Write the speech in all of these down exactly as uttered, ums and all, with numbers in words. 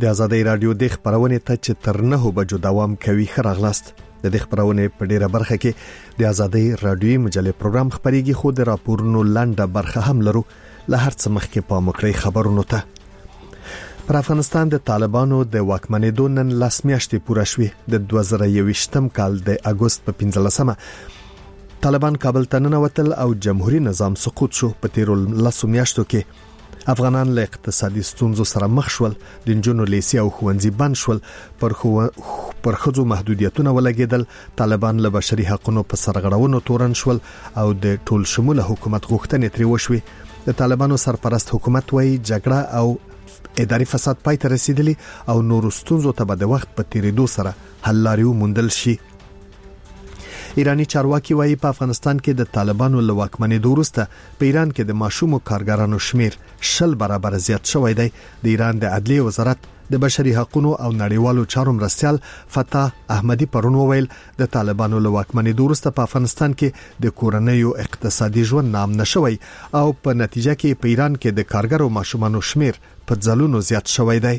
د آزادۍ رادیو د خبرونه ته چې تر نه بجو دوام کوي خراغلاست. د دې خبرونه په ډیره برخه کې د آزادۍ رادیو مجلې پروګرام خبريږي، خو د راپورونو لنډه برخه هم لرو. له هر څه مخکې په مکړی خبرونو ته. پر افغانستان د طالبانو د واکمنېدو نن لاس میاشتې پوره شوې. د دوه زره یوویشتم کال د اگست په پنځلسمه طالبان کابل ته ننوتل او جمهوریت نظام سقوط شو. په تیرو لسو میاشتو کې افغانان له اقتصادي ستونزو سره مخ شول، د نجونو لیسې او ښوونځي بند شول، پر خو پر خځو محدودیتونه ولګیدل، طالبان له بشري حقوقو په سرغړونو تورن شول او د ټول شموله حکومت غوښتنې ترې وشوي. د طالبانو سرپرست حکومت وايي جګړه او اداري فساد پای ته رسیدلی او نور ستونزو ته به د وخت په تیریدو سره حل لارې موندل شي. ایرانی چارواکي وايي په افغانستان کې د طالبانو له واکمنۍ وروسته په ایران کې د ماشومو کارګرانو شمیر شل برابر زیات شوی دی. د ایران د عدلیې وزارت د بشري حقوقو او نړیوالو چارو مرستیال فتح احمدی پرون وویل د طالبانو له واکمنۍ وروسته په افغانستان کې د کورنیو اقتصادي ژوند نام نشوي او په نتیجه کې په ایران کې د کارګرو ماشومانو شمیر په ځلونو زیات شوی دی.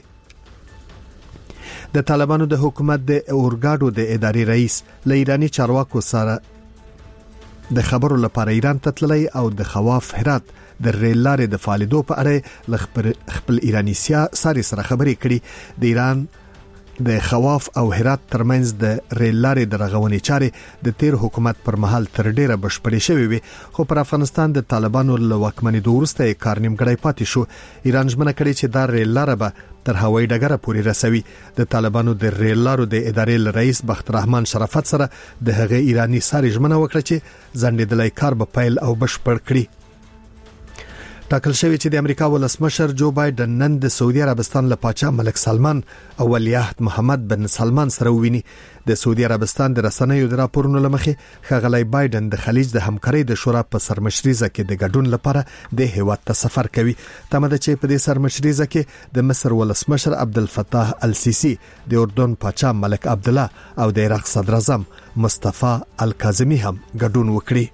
د طالبانو د حکومت د اورګاډو د اداري رئیس له ایرانی چارواکو سره د خبرو لپاره ایران ته تللی او د خواف هرات د ریل لارې د فعالیدو په اړه خپل ایرانی سیاسي سره خبرې کړي. د ایران د خواف او هرات ترمنځ د ریل لارې د رغونې چارې د تیر حکومت پر مهال تر ډیره بشپړې شوې وي، خو پر افغانستان د طالبانو له واکمنۍ وروسته کار نیمګړی پاتې شو. ایران ژمنه کړې چې دا ریل لاره به تر هوایي ډګر پورې رسوي. د طالبانو د ریل لارو د ادارې رئیس بخت الرحمن شرافت سره د هغه ایرانی ساري ژمنه وکړه چې ځنډېدلای کار به پیل او بشپړ کړي. ټاکل شوی چې د امریکا ولسمشر جو بایدن نن د سعودي عربستان له پاچا ملک سلمان او ولیعهد محمد بن سلمان سره وویني. د سعودي عربستان د رسنیو د راپورونو لمخې ښاغلی بایدن د خلیج د همکارۍ د شورا په سرمشريزه کې د ګډون لپاره د هیواد ته سفر کوي. تمه ده چې په دې سرمشريزه کې د مصر ولسمشر عبدالفتاح السیسی، د اردن پاچا ملک عبدالله او د عراق صدر اعظم مصطفی الکاظمی هم ګډون وکړي.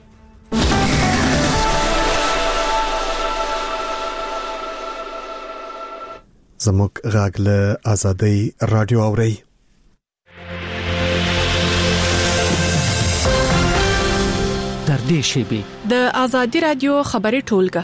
زموږ غږ له آزادۍ رادیو اوري. در دې شیبه د آزادۍ رادیو خبري ټولګه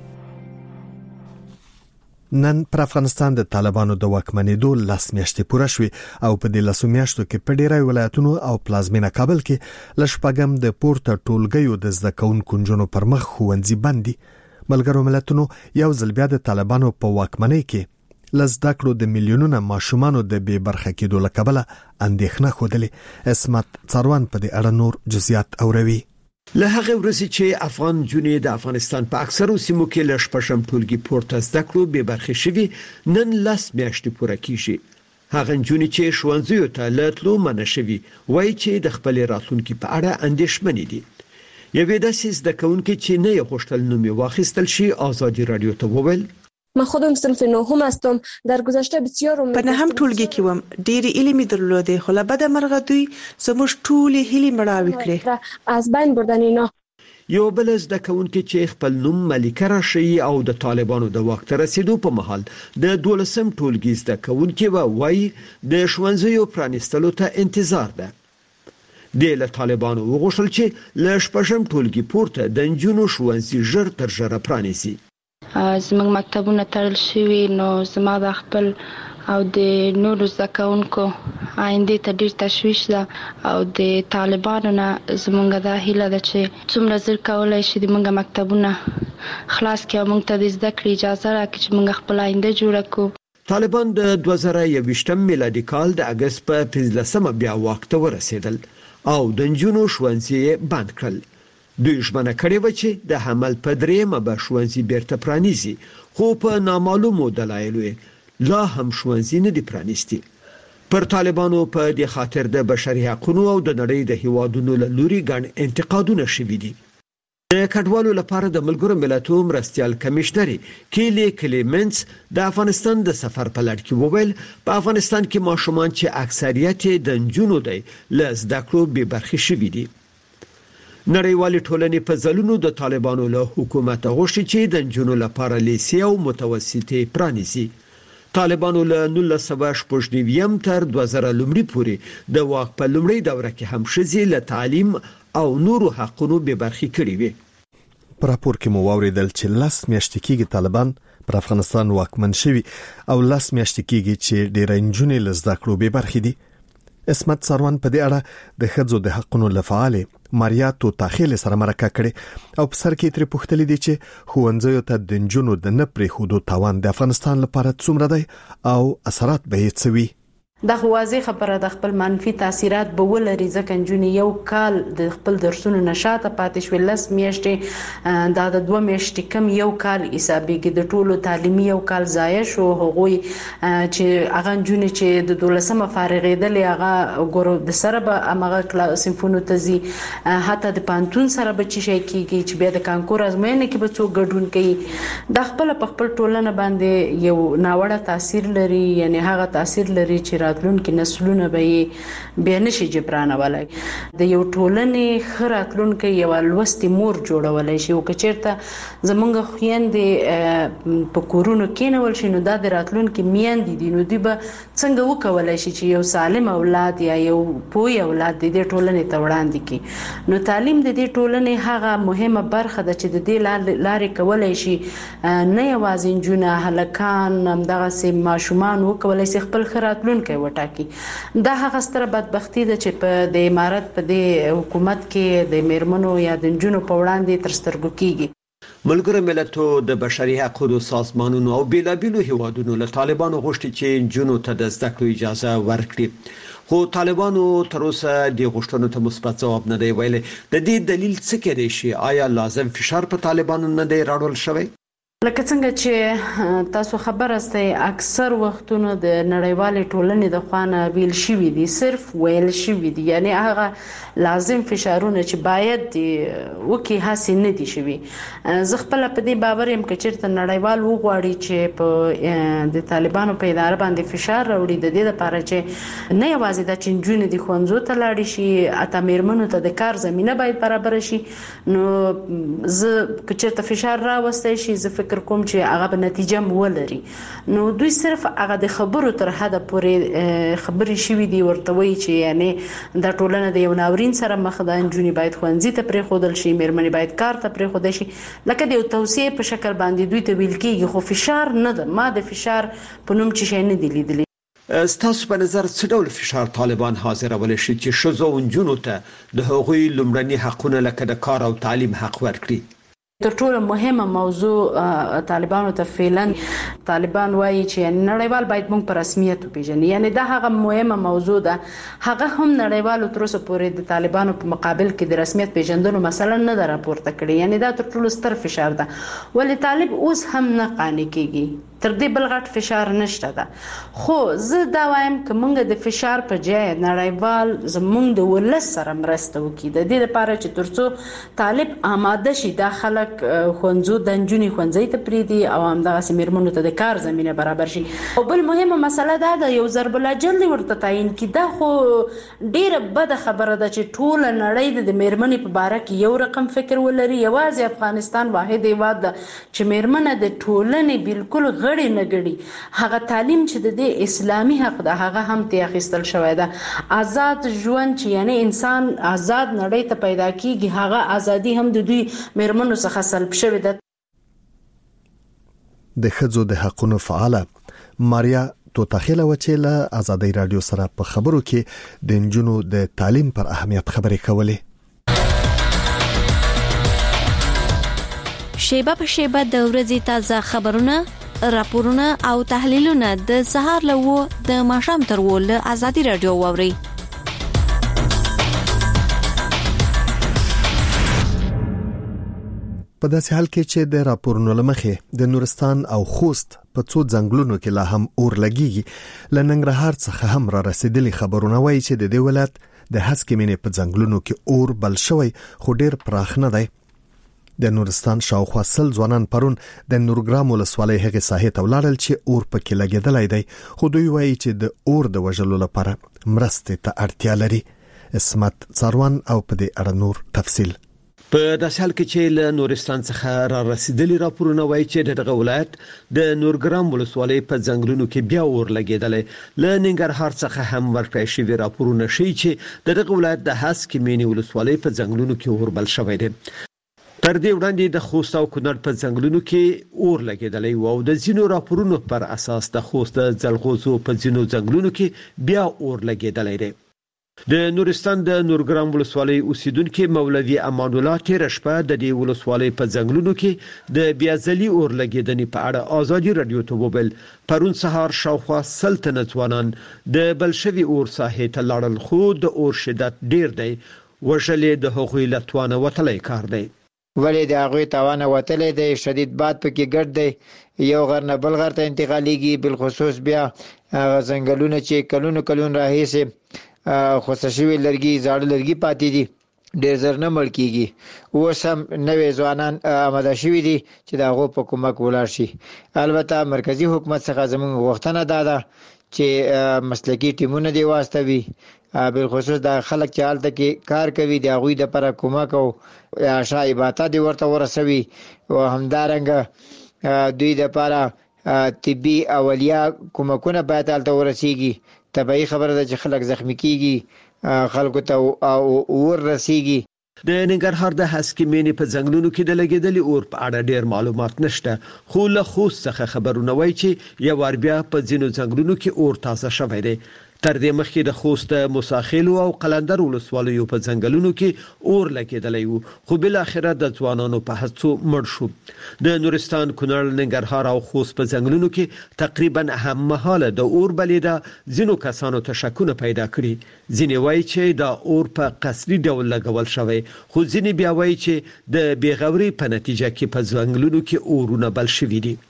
نن پر افغانستان د طالبانو د واکمنېدو لاس میاشتې پوره شوې او په دې لاسو میاشتو کې په ډیری ولایتونو او پلازمینه کابل کې لشپږم د پورته ټولګیو د زده کوونکو نجونو پر مخ ښوونځي بندي. ملګرو ملتونو یو ځل بیا د طالبانو په واکمنۍ کې لزدکړو د میلیونونو ماشومانو د بے برخه کېدو له کبله اندېښنه خوده. اسمت څاروان په دې اړه نور جزئیات اوروي. له هغه ورځې چې افغان جنې د افغانستان په اکثرو سیمو کې له شپږم ټولګي پورته زده کړو بې برخې شوي، نن لاس میاشتې پوره کیږي. هغه جنې چې ښوونځیو ته له تلو منع شوي وایي چې د خپل راتلونکي په اړه اندېښمنې دي. یوې داسې زده کوونکې چې نه یې غوښتل نوم یې واخیستل شي آزادی رادیو ته وویل: من خودم صنف نهم هستم. در گذشته بسیار امید په نهم ټولګي کې وم، ډېری علمي درلوده، خو له بده مرغه دوی زموږ ټولې هیلې مړاوې کړې. از بین بردن اینا. یو بل زده کوونکې چې خپل نوم ملیکه راشي او د طالبانو د وخت رسیدو په مهال د دولسم ټولګي زده کوونکې وایي د ښوونځیو پرانیستلو ته انتظار ده. د له طالبانو وغوښتل چې له شپږم ټولګي پورته د نجونو ښوونځي ژر تر ژره پرانیسي. زموږ مکتبونه تړل شوي، نو زما د خپل او د نورو زده کوونکو آینده ته ډیر تشویش ده او د طالبانو نه زموږ دا هیله ده چې څومره زر کولای شي د موږ مکتبونه خلاص کړي او موږ ته د زده کړې اجازه راکړي چې موږ خپل آینده جوړه کړو. طالبان د دوه زره یوویشتم میلادي کال د اگست په پنځلسمه بیا واک ته ورسېدل او د نجونو ښوونځي بند کړل. دوی ژمنه کړې و چې د حمل په درېیمه به ښوونځي بیرته پرانیزي، خو په نامعلومو دلایلو لا هم ښوونځي نه دي پرانیستي. پر طالبانو په دې خاطر د بشري حقوقو او د نړۍ د هیوادونو له لوري ګڼ انتقادونه شوي دي. د کډوالو لپاره د ملګرو ملتونو مرستیال کمشنري کیلی کلیمنس د افغانستان د سفر په لړ کې وویل په افغانستان کې ماشومان چې اکثریت د نجونو دی له زده کړو بې برخې شوي دي. نړیوالې ټولنې په ځلونو د طالبانو له حکومت غوښتي چې د نجونو لپاره لیسې او متوسطې پرانیزي. طالبانو له نولس سوه شپږ نوي تر دوه زره لومړی پورې د واک په لومړی دوره کې هم ښځې له تعلیم او نورو حقونو بې برخې کړي وي. په راپور کې مو واوریدل چې لاس میاشتې کېږي طالبان پر افغانستان واکمن شوي او لاس میاشتې کېږي چې ډېر نجونې له زده کړو بې برخې دي. اسمت سروان په دې اړه د ښځو د حقونو لفعال ماریا توتاخیل سره مرکه کړې او په سر کې ترې پوښتلې دي چې ښوونځیو ته د نجونو د نه پرېښودو تاوان د افغانستان لپاره څومره دی او اثرات به یې څه وي. دا واضح خبره د خپل منفي تاثیرات به ولري ځکه نجونې یو کال د خپل درسونو نشاته پاتې شوې، لس میاشتې دا د دوه میاشتې کم یو کال حسابېږي، د ټولو تعلیمي یو کال ضایع شو. هغوی چې هغه نجونې چې د دولسمه فارغېدلې هغه ګورو د سره به هغه صنفونو ته ځي، حتی د پانتون سره به چې شي کېږي چې بیا د کانکور ازموینې کې به څوک ګډون کوي. دا خپل په خپل ټولنه باندې یو ناوړه تاثیر لري، یعنی هغه تاثیر لري چې راتلونکي نسلونه به بیا نشي جبرانولای. د یو ټولنې ښه راتلونکي یو لوستي مور جوړولای شي، او که چېرته زمونږ خویندې په کورونو کېنول شي نو دا د راتلونکي میندې دي، نو دوی به څنګه وکولای شي چې یو سالم اولاد یا یو پوه اولاد د دې ټولنې ته وړاندې کړي. نو تعلیم د دې ټولنې هغه مهمه برخه ده چې د دې لارې کولای شي نه یوازې نجونه، هلکان، همدغسې ماشومان وکولای شي خپل ښه راتلونکی وټاکي. دا هغه ستره بدبختي ده چې په د امارت په دې حکومت کې د میرمنو یا د نجونو په وړاندې تر سترګو کېږي. ملګرو ملتونو د بشري حقوقو سازمانونو او بیلابیلو هیوادونو له طالبانو غوښتي چې نجونو ته د زده کړو اجازه ورکړي، خو طالبانو تر اوسه د غوښتنو ته مثبت ځواب نه دی ویلي. د دې دلیل څه کېدای شي؟ آیا لازم فشار په طالبانو نه دی راوړل شوی؟ لکه څنګه چې تاسو خبر استئ، اکثر وختونه د نړیوالې ټولنې د خوانه ویل شوي دي، صرف ویل شوي دي، یعنی هغه لازم فشارونه چې باید وکي هسې نه دي شوي. زه خپل په دې باور یم چې چېرته نړیوال وغواړي چې په د طالبانو په اداره باندې فشار راوړي، د دې لپاره چې نه یوازې د چنجونې د ښوونځو ته لاړ شي، اته میرمنو ته د کار زمینه باید برابر شي. نو زه که چېرته فشار راوستی شي، زه فکر کوم چې هغه به نتیجه مولري. نو دوی صرف هغه د خبرو تر حده پورې خبرې شوي دي، ورته وایي چې یعنی دا ټولنه د یو ناورین سره مخ ده، نجونې باید ښوونځي ته پرېښودل شي، میرمنې باید کار ته پرېښودل شي، لکه د یو توصیې په شکل باندې دوی ته ویل کېږي، خو فشار نه ده. ما د فشار په نوم چې شی نه دی لیدلی. ستاسو په نظر څه ډول فشار طالبان حاضرولی شي چې ښځو او نجونو ته د هغوی لومړني حقونه لکه د کار او تعلیم حق ورکړي؟ تر ټولو مهمه موضوع طالبانو ته فعلا طالبان وایي چې نړیوال باید موږ په رسمیت وپیژني، یعنی دا هغه مهمه موضوع ده. هغه هم نړیوالو تر اوسه پورې د طالبانو په مقابل کې د رسمیت پیژندلو مثلا نه ده راپورته کړې، یعنی دا تر ټولو ستر فشار ده. ولې طالب اوس هم نه قانع کېږي، تر دې بل غټ فشار نشته ده. خو زه دا وایم چې موږ د فشار په ځای نړیوال زموږ د ولس سره مرسته وکړي، د دې لپاره چې ترڅو طالب آماده شي دا خلک ښوونځو د نجونې ښوونځي ته پرېږدي او همدغسې میرمنو ته د کار زمینه برابر شي. او بل مهمه مسله دا ده، یو ضرب الاجل دې ورته تعیین کړي. دا خو ډېره بده خبره ده چې ټوله نړۍ د میرمنې په باره کې یو رقم فکر ولري. یوازې افغانستان واحد هېواد ده چې میرمنه د ټولنې بالکل غړې نه ګڼي. هغه تعلیم چې د دې اسلامي حق ده هغه هم ترې اخیستل شوی ده. آزاد ژوند چې یعنی انسان آزاد نړۍ ته پیدا کېږي، هغه ازادي هم د دوی میرمنو څخه سلب شوې ده. د ښځو د حقونو فعاله ماریا توتاخیل و چې له آزادۍ رادیو سره په خبرو کې د نجونو د تعلیم پر اهمیت خبرې کولې. شیبه په شیبه د ورځې تازه خبرونه، راپورونه او تحلیلونه د سهار له و د ماښام تر و له آزادۍ رادیو واوري. په داسې حال کې چې د راپورونو لمخې د نورستان او خوست په څو ځنګلونو کې لا هم اور لګيږي، له ننګرهار څخه هم را رسیدلي خبرونه وایي چې د دې ولایت د هسکې مینې په ځنګلونو کې اور بل شوی، خو ډیر پراخ نه دی. د نورستان شاوخوا سل ځوانان پرون د نورګرام ولسوالۍ هغې ساحې ته ولاړل چې اور پکې لګېدلی دی، خو دوی وایي چې د اور د وژلو لپاره مرستې ته اړتیا لري. اسمت سروان او په دې اړه نور تفصیل. په داسې حال کې چې له نورستان څخه را رسیدلي راپورونه وایي چې دغه ولایت د نورګرام ولسوالۍ په ځنګلونو کې بیا اور لګیدلی. له ننګرهار څخه هم ورکړی شوي راپورونه ښیي چې دغه ولایت د هسکې مینې ولسوالۍ په ځنګلونو کې اور بل شوی دی. تر دې وړاندې د خوست او کونړ په ځنګلونو کې اور لګیدلی و او د ځینو راپورونو پر اساس د خوست د ځلغوزو په ځینو ځنګلونو کې بیا اور لګیدلی دی. د نورستان د نورګرام ولسوالۍ اوسیدونکو مولوي امان الله تیر شپه د دې ولسوالۍ په ځنګلونو کې د بیازلي اور لګیدنې په اړه ازادي رادیو ته وویل. پرون سهار شاوخوا سلطنه ځوانان د بلشوي اور ساحې ته لاړل خو د اور شدت ډیر دی. وژلې د هغوی لتوانه وتلی کار دی. ولې د هغوی توانه وتلی دی، شدید باد پکې ګډ دی، یو غر نه بل غر ته انتقالیږي. بالخصوص بیا هغه ځنګلونه چې کلونو کلون راهیسې خوسه شوي لرګي زاړه لرګي پاتې دي ډېر زر نه مړ کېږي. اوس هم نوې ځوانان آماده شوي دي چې د هغو په کومک ولاړ شي. البته مرکزي حکومت څخه زموږ غوښتنه دا ده چې مسلکي ټیمونه دې واستوي، بالخصوص د خلک چې هلته کې کار کوي د هغوی دپاره کومک او شایباته دې ورته ورسوي او همدارنګه دوی دپاره طبي اولیه کومکونه باید هلته ورسیږي. طبیعي خبره ده چې خلک زخمی کیږي، خلکو ته اور رسیږي. د ننګرهار د هسکې مینې په ځنګلونو کې د لګیدلي اور په اړه ډیر معلومات نشته، خو له خوست څخه خبرونه وایي چې یو وار بیا په ځینو ځنګلونو کې اور تازه شوی دی. تر دې مخکې د خوست موساخیلو او قلندر ولسوالیو په ځنګلونو کې اور لګیدلی و، خو بل اخره د ځوانانو په هڅو مړ شو. د نورستان، کونړ، ننګرهار او خوست په ځنګلونو کې تقریبا هم مهاله د اور بلیده ځینو کسانو ته شکونه پیدا کړي. ځینې وایي چې دا اور په قصري ډول لګول شوی، خو ځینې بیا وایي چې د بیغوري په نتیجه کې په ځنګلونو کې اورونه بل شوي دي.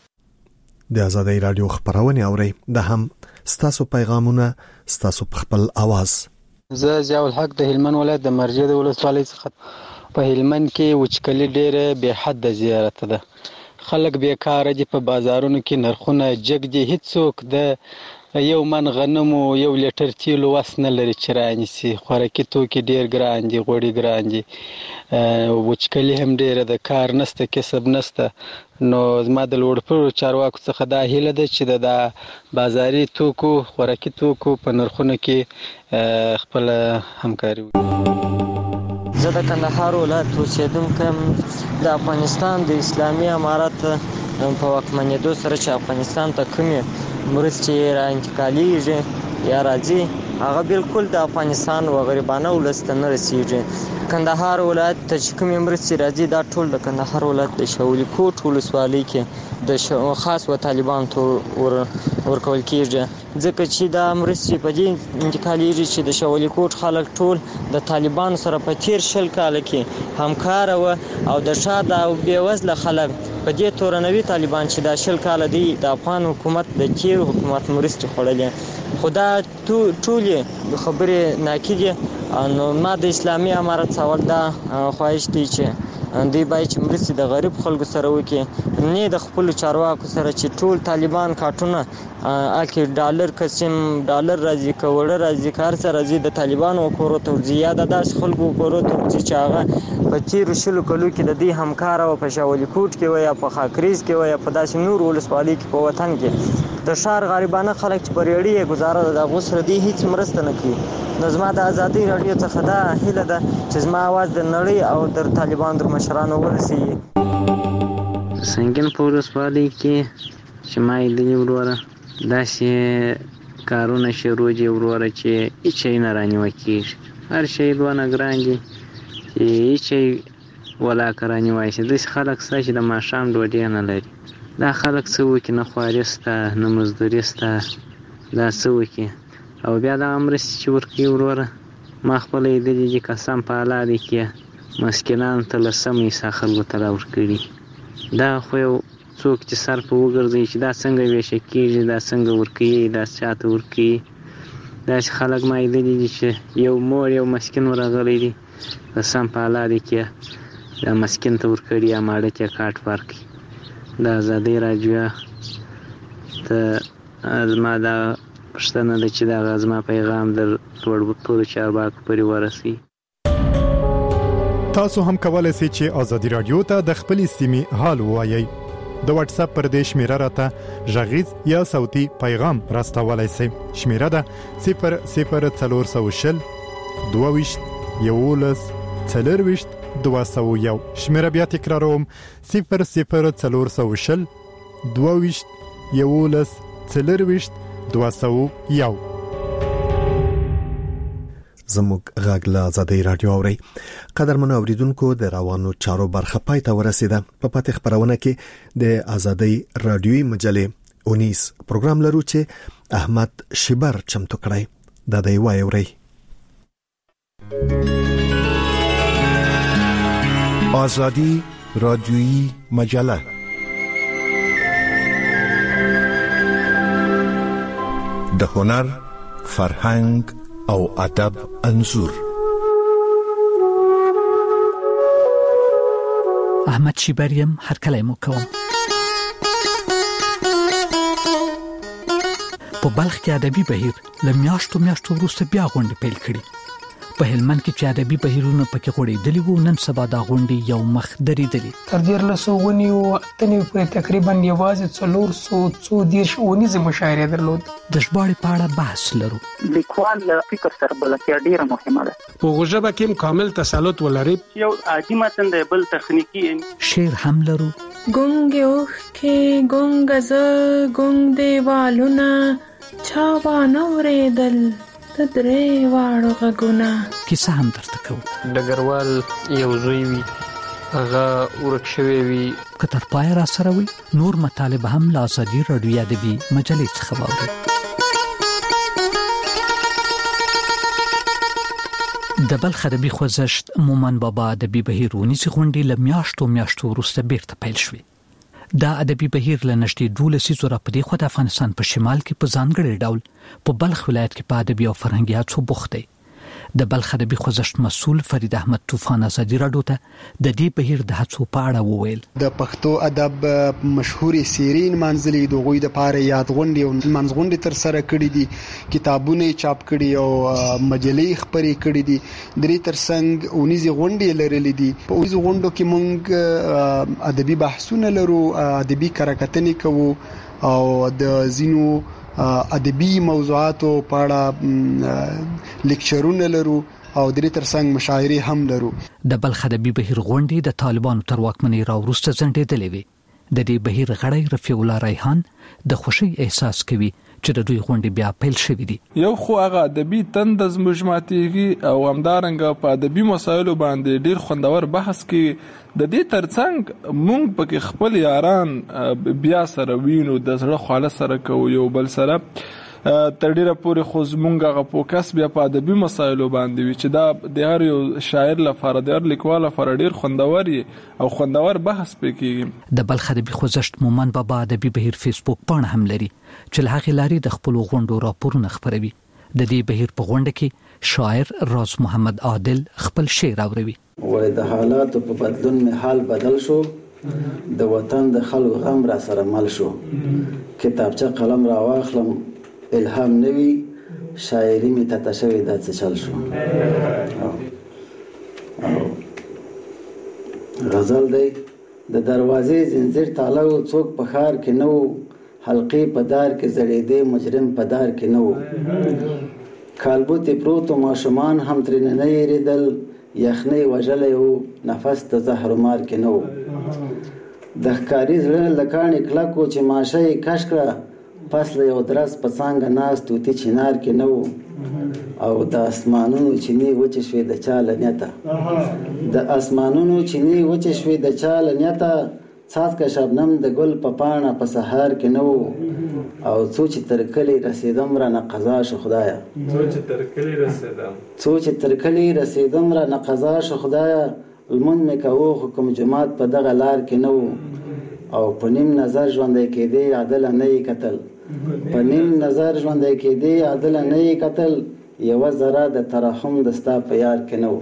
د آزادۍ رادیو خبرونه اوري، د هم ستاسو پیغامونه ستاسو په خپل आवाज. زه ضیاء الحق د هلمند ولایت د مرجد ولسوالۍ څخه. په هلمند کې وچکلي ډېره به حد زیاته ده، خلک بیکاره دي، په بازارونو کې نرخونه جګ دي، هیڅوک د یو من غنمو یو لیټر تیلو وس نه لري چې رانیسي. خوراکي توکي ډېر ګران دي، غوړي ګران دي، وچکلي هم ډېره ده، کار نشته، کسب نشته. نو زما د لوړپوړو چارواکو څخه دا هیله ده چې د بازاري توکو خوراکي توکو په نرخونو کې خپل همکاري وکړي. زه د کندهار ولایت اوسیدونکی یم. د افغانستان د اسلامي امارت په واکمنېدو سره چې افغانستان ته کومې مرستې را انتقالیږي یا راځي، هغه بالکل د افغانستان و غریبانه ولس ته نه رسیږي. کندهار ولایت ته چې کومې مرستې راځي دا ټول د کندهار ولایت د شولي کوټ ولسوالۍ کې د خاص و طالبان ته ورکول کېږي، ځکه چې دا مرستې په دې انتقالیږي چې د شولي کوټ خلک ټول د طالبانو سره په تیر شل کاله کې همکاره وه او د شاته او بېوزله خلک په دې تورنوي طالبان چې دا شل کاله دی د افغان حکومت د تیر حکومت مرستې خوړلې، خو دا ټولې خبرې ناکدي. نو ما د اسلامي امارت څخه دا خواهش دی چې دوی باید چې مرستې د غریب خلکو سره وکړي، نه د خپلو چارواکو سره چې ټول طالبان کارټونه هلکې ډالر قسم ډالر راځي، که وړه راځي، که هر څه راځي د طالبانو کورو ته ورځي، یا د داسې خلکو کورو ته ورځي چې هغه په تېرو شلو کلو کې د دوی همکاره وه، په شاولي کوټ کې وه یا په خاکریز کې وه یا په داسې نور ولسوالۍ کې په وطن کې. د ښار غریبانه خلک چې په ریړۍ یې ګزاره ده د هغو سره دوی هېڅ مرسته نه کوي. نو زما د ازادۍ راډیو څخه دا هیله ده چې زما اواز د نړۍ او د طالبانو د مشرانو ورسیږي. سنګین په ولسوالۍ کې چې ما لیدلي وروره داسې کارونه شروع دي وروره چې هېڅ شی نه رانیوه کېږي، هر شی دونه ګران دي چې هېڅ شی ولاکه رانیوی شي. داسې خلک شته چې د ماښام ډوډۍ نه لري. دا خلک څه وکړي؟ نه خواري شته، نه مزدوري شته، دا څه وکړي؟ او بیا دغه مرستې چې ورکوي وروره ما خپله لیدلي دي قسم په الله دی کې مسکینانو ته لسم حصه خلکو ته راورکړي. دا خو یو څوک چې سر په وګرځوي چې دا څنګه ویشه کېږي، دا څنګه ورکوي، دا چاته ورکوي. داسې خلک ما لیدلي دي چې یو مور یو مسکین ورغلی دی قسم په الله دی کې دا مسکین ته ورکړي یا ماړه ته کاټ ورکړي. د ازادۍ راډیو ته زما دا پوښتنه ده چې دغه زما پیغام د لوړ ټولو چارواکو پورې ورسوي. تاسو هم کولای شئ چې ازادي رادیو ته د خپلې سیمې حال ووایئ. د واتس اپ پر دې شمیره راته غږیز یا صوتي پیغام راستولای شئ. شمیره ده صفر صفر څلور سوه شل دوه ویشت یوولس څلور ویشت دوه سوه یو. شمیره بیا تکراروم صفر صفر څلور سوه شل دوه ویشت یوولس څلور ویشت دوه سوه یو. زموږ غږ له آزادۍ رادیو اوري. قدرمنو اوریدونکو د روانو چارو برخه پای ته ورسیده. په پاتې خبرونه کې د آزادۍ رادیوي مجلې اونیس پروګرام لرو چې احمد شبر چمتو کړی. دا دی وای اوري. آزادی رادیویی مجله د هنر، فرهنګ او ادب انځور. احمد شیبریم هر کله مو کوم. په بلخ کې ادبي بهیر لمیاشتو میاشتو وروسته بیا غونډه پیل کړي. په هلمند کې چې ادبي بهیرونه پکې غوړېدلي وو، نن سبا دا غونډې یو مخ درېدلې. تر دیارلسو ونیو اتنې پورې تقریبا یوازې څلور سوه څو دېرش ونیزې مشاعرې درلود. د ژباړې په اړه بحث لرو. لیکوال له فکر سره بلدتیا ډېره مهمه ده. په ژبه کې کامل تسلط ولري. یو عادي متن دی، بل تخنیکی. شعر هم لرو. ګونګ اوښکې ګونګ زه ګونګ دیوالونه چا وانه اورېدل د درې واړو غږونه. کیسه هم درته کوو. ډګروال یو زوی وي، هغه ورک شوی وي. که تر پایه را سره وي نور مطالب هم له آزادي راډیو ادبي مجلې څخه واورئ. د بلخ ادبي خوځښت مومن بابا ادبي بهیر ونیسي غونډې له میاشتو میاشتو وروسته بیرته پیل شوې. دا ادبي بهیر له نږدې دولس زره په دې خوا د افغانستان په شمال کې په ځانګړي ډول په بلخ ولایت کې په ادبي او فرهنګي هڅو بوخت دی. د بلخ ادبي خوځښت مسؤل فرید احمد طوفان آزادي راډیو ته د دې بهیر د هڅو په اړه وویل. د پښتو ادب مشهوري سیرین منځلي د غوي د پاره یادغونډي او منځغونډي تر سره کړې دي، کتابونه چاپ کړي او مجلې خبرې کړې دي. درې ترڅنګ اونیزي غونډي لرلې دي. په اونیزي غونډو کې مونږ ادبي بحثونه لرو، ادبي کارکتنې کوو او د زینو ادبي موضوعاتو په اړه لیکچرونه لرو او درې ترڅنګ مشاعرې هم لرو. د بلخ ادبي بهیر غونډې د طالبانو تر واکمنۍ راوروسته ځنډېدلې وې. د دې بهیر غړی رفیع الله ریحان د خوشي احساس کوي چې د دوی غونډې بیا پیل شوې دي. یو خو هغه ادبي تند زموږ ماتېږي او همدارنګه په ادبي مسایلو باندې ډیر خوندور بحث کې د دې ترڅنګ مونږ پکې خپل یاران بیا سره وینو، د زړه خواله سره کوو، یو بل سره تر ډیره پورې خو زمونږ هغه فوکس بیا په ادبي مسایلو باندې وي چې دا د هر یو شاعر لپاره د هر لیکوال لپاره ډیر خوندور او خوندور بحث پکې. د بلخ ادبي خوځښت مومن بابا ادبي بهیر فیسبوک پاڼه هم لري چې له هغې لارې د خپلو غونډو راپورونه خپروي. د دې بهیر په غونډه کې شاعر راز محمد عادل خپل شعر اوروي. وای د حالاتو په بدلون می حال بدل شو، د وطن د خلکو غم را سره مل شو. کتابچه قلم را واخلم الهام نوي، شاعري می ته شوی د څه چل شو. غزل دی د دروازې زنجیر تاله و، څوک په ښار کې نه و، حلقې په دار کې زړېدې، مجرم په دار کې نه و. کالبوتې پروتو ماشومان هم ترې نه یېرېدل، یخنۍ وژلی و، نفس د زهرو مار کې نه و. د ښکاري زړه له کاڼي کلک و چې ماشه یې کش کړه، پس له یو درس په څانګه ناست توتي چنار کې نه و. او د اسمانونو چینې وچې شوې د چا له نیته، د اسمانونو چینې وچې شوې د چا له نیته، څاڅکه شبنم د ګل په پاڼه په سهار کې نه و. او څو چې تر کلي رسېدم رانه قضا شو خدایه، څو چې تر کلي رسېدم څو چې تر کلي رسېدم رانه قضا شو خدایه، لمونځ مې کوو خو کوم جماعت په دغه لار کې نه و. او په نیم نظر ژوندی کېدې عدله نه یې کتل، په نیم نظر ژوندی کېدې عدله نه یې کتل، یوه ذره د ترحم د ستا په یار کې نه و.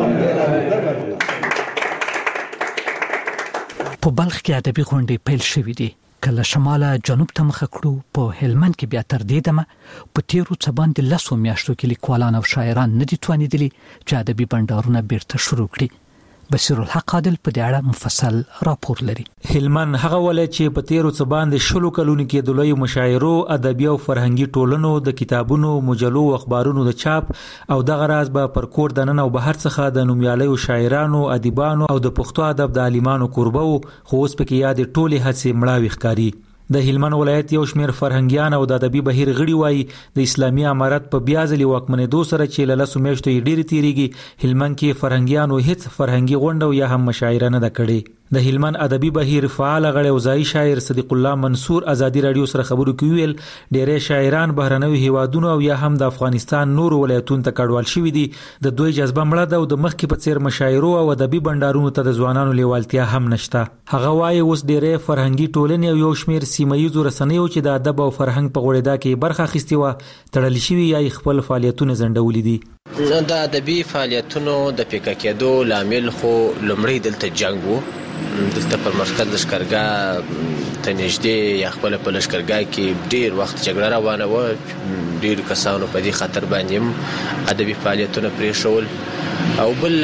په بلخ کې ادبي غونډې پیل شوې دي. کله شماله جنوب ته مخه کړو، په هلمند کې بیا تر دې دمه په تیرو څه باندې لسو میاشتو کې لیکوالان او شاعران نه دي توانېدلي چې ادبي بنډارونه بیرته شروع کړي. بصیر الحق عادل په دې اړه مفصل راپور لري. هلمند هغه ولایت چې په تیرو څه باندې شلو کلونو کې د لوی مشاعرو، ادبي او فرهنګي ټولنو، د کتابونو، مجلو او اخبارونو د چاپ او دغه راز به پر کور دننه او بهر څخه د نومیالیو شاعرانو، ادیبانو او د پښتو ادب د عالمانو کوربه وو، خو اوس پکې یاد ټولې هڅې مړاوي ښکاري. د هلمند ولایت یو شمېر فرهنګیان او د ادبي بهیر غړي وایي د اسلامي امارت په بیا ځلې واکمنېدو سره چې له لسو میاشتو یې ډېرې تېرېږي، هلمند کې فرهنګیانو هېڅ فرهنګي غونډه او یا هم مشاعره نه ده کړې. د هلمند ادبي بهیر فعال غړی او ځایي شاعر صدیق الله منصور ازادي رادیو سره خبرو کې ویل ډېری شاعران بهرنیو هیوادونو او یا هم د افغانستان نورو ولایتونو ته کډوال شوي دي. د دوی جذبه مړه ده او د مخکې په څېر مشاعرو او ادبي بنډارونو ته د ځوانانو لیوالتیا هم نشته. هغه وایي اوس ډېری فرهنګي ټولنې او یو شمېر سیمه ییزو رسنیو چې د ادب او فرهنګ په غوړېدا کې برخه اخیستې وه تړل شوي یا خپل فعالیتونه ځنډولي دي. د ادبي فعالیتونو د پیکه کېدو لامل خو لومړی دلته جنګ و. دلته پر مرکز لشکرګاه ته نږدې یا خپل په لشکرګاه کې ډیر وخت جګړه روانه وه. ډیر کسانو په دې خطر باندې هم ادبي فعالیتونه پرېښول. او بل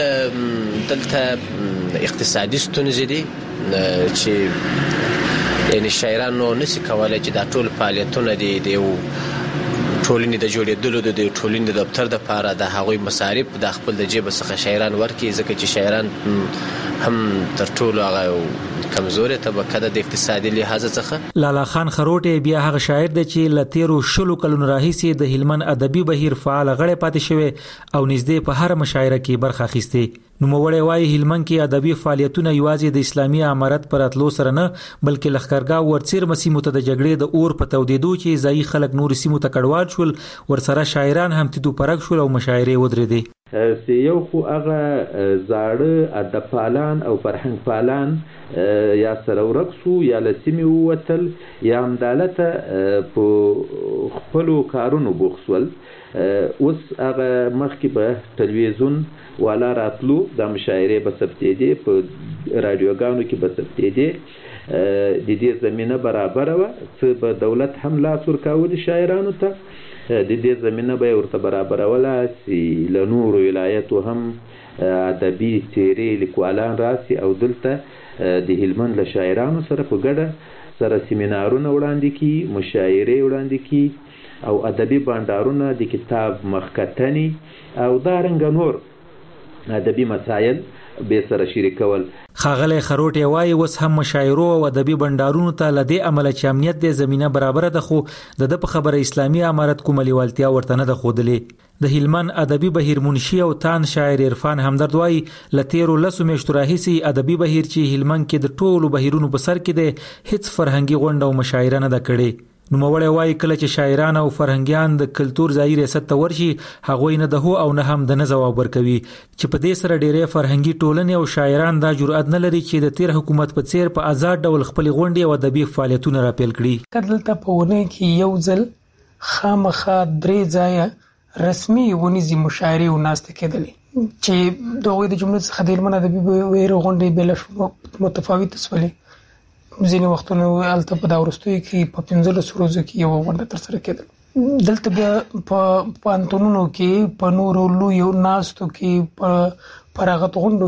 دلته اقتصادي ستونزې دي چې یعنی شاعرانو نشي کولای چې دا ټول فعالیتونه دي د یو ټولنې د جوړېدلو د ټولنې د دفتر د پاره د هغوی مصارف د خپل د جیب څخه شاعران ورکړي، ځکه چې شاعران هم تر ټولو هغه کمزوري طبقه د اقتصادي لحاظ څخه. لالا خان خروټي بیا هغه شاعر دی چې ل تیرو شلو کلونو راهیسې د هلمند ادبي بهیر فعال غړی پاتې شوی او نږدې په هر مشاعره کې برخه اخیستې. نوموړی وایي هلمند کې ادبي فعالیتونه یوازې د اسلامي امارت پر اتلو سره نه بلکې لښکرګاه ورڅیرمه سیمو ته د جګړې د اور په تودېدو چې ځایي خلک نور سیمو ته کډوال شول، ورسره شاعران هم تدو پرګ شول او مشاعرې ودرېدې. یو خو هغه زاړه ادب پالان او فرهنګ پالان یا سره ورک شو یا له سیمې ووتل یا همدالته په خپلو کارونو بوخت شول. اوس هغه مخکې به تلویزیون والا راتلو، د مشاعرې به ثبتېدې، په راډیوګانو کې به ثبتېدې، د دې زمینه برابره وه. څه به دولت هم لاس ورکاولي شاعرانو ته، د دې زمینه به یې ورته برابروله چې له نورو ولایتو هم ادبي څېرې لیکوالان راسي او دلته د هلمند له شاعرانو سره په ګډه سره سیمینارونه وړاندې کړي، مشاعرې وړاندې کړي او ادبي بانډارونه، د کتاب مخکتنې او دارنګه نور ادبي مسایل به سره شریکول. خاغلی خروټي وایي اوس هم مشاعرو او ادبي بنډارونو ته له دې عمله چې امنیت د زمینه برابره ده، خو د د په خبره اسلامي امارت کومه لیوالتیا ورته نه ده ښودلې. د هلمند ادبي بهیر منشي او تان شاعر عرفان همدرد وایي له تیرو لسو میاشتو راهیسې ادبي بهیر چې هلمند کې د ټولو بهیرونو په سر کې دی هیڅ فرهنګي غونډه او مشاعره نه ده کړې. نوموړی وایي کله چې شاعران او فرهنګیان د کلتور ځایي ریاست ته ورشي هغوی نه د هو او نه هم د نه ځواب ورکوي، چې په دې سره ډېری فرهنګي ټولنې او شاعران دا جرأت نه لري چې د تیر حکومت په څیر په آزاد ډول خپلې غونډې او ادبي فعالیتونه راپیل کړي. دلته په ونې کې یو ځل خامخا درې ځایه رسمي ونیزي مشاعرې او ناسته کېدلې چې د هغوی د جملو څخه د هلمند ادبي بهیر غونډې بېله متفاوتې شولې. ځینې وختونه هلته په دا وروستیو کې په پنځلسو ورځو کې یوه غونډه ترسره کېدل. دلته بیا په پوهنتونونو کې، په نورو لویو ناستو کې، په فراغت غونډو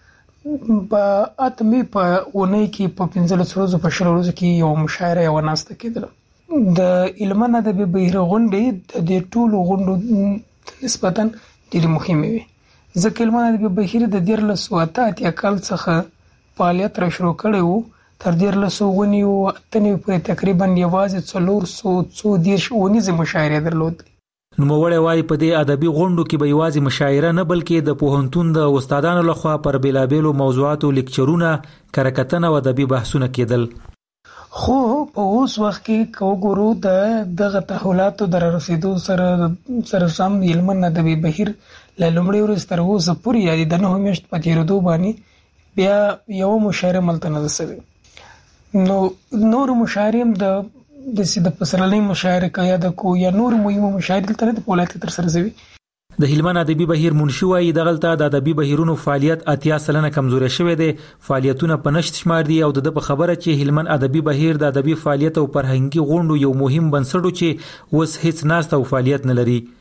کې، په اتمې په اونۍ کې په پنځلسو ورځو په شلو ورځو کې یوه مشاعره یوه ناسته کېدله. د هلمند ادبي بهیر غونډې د دې ټولو غونډو نسبتا ډېرې مهمې وې، ځکه هلمند ادبي بهیر د دیارلسو اته اتیا کال څخه فعالیت را شروع کړی و. تر دیارلسو ونیو اتنوي پورې تقریبا یوازې څلور سوه څو دېرش ونیزې مشاعرې درلودې. نوموړی وایي په دې ادبي غونډو کې به یوازې مشاعره نه بلکې د پوهنتون د استادانو لخوا پر بېلابېلو موضوعاتو لیکچرونه، کره-کتنه او ادبي بحثونه کېدل. خو په اوس وخت کې که وګورو د دغه تحولاتو د رارسېدو سره سره سم هلمند ادبي بهیر له لومړۍ ورځې تر اوسه پورې یعنې د نهو میاشتو په تېرېدو باندې بیا یوه مشاعره ملته نه ده سوې. نو نور مشاعرې هم د داسې د پسرلۍ مشاعره که یاده کو یا نور مهمو مشاعرې دلته نه د په ولایت کې ترسره شوي. د هلمند ادبي بهیر منشي وایي دغلته د ادبي بهیرونو فعالیت اتیا سلنه کمزوری شوی دی، فعالیتونه په نشت شمار دي او د په خبره چې هلمند ادبي بهیر د ادبي فعالیت او فرهنګي غونډو یو مهم بنسټ چې اوس هیڅ ناسته او فعالیت نه لري.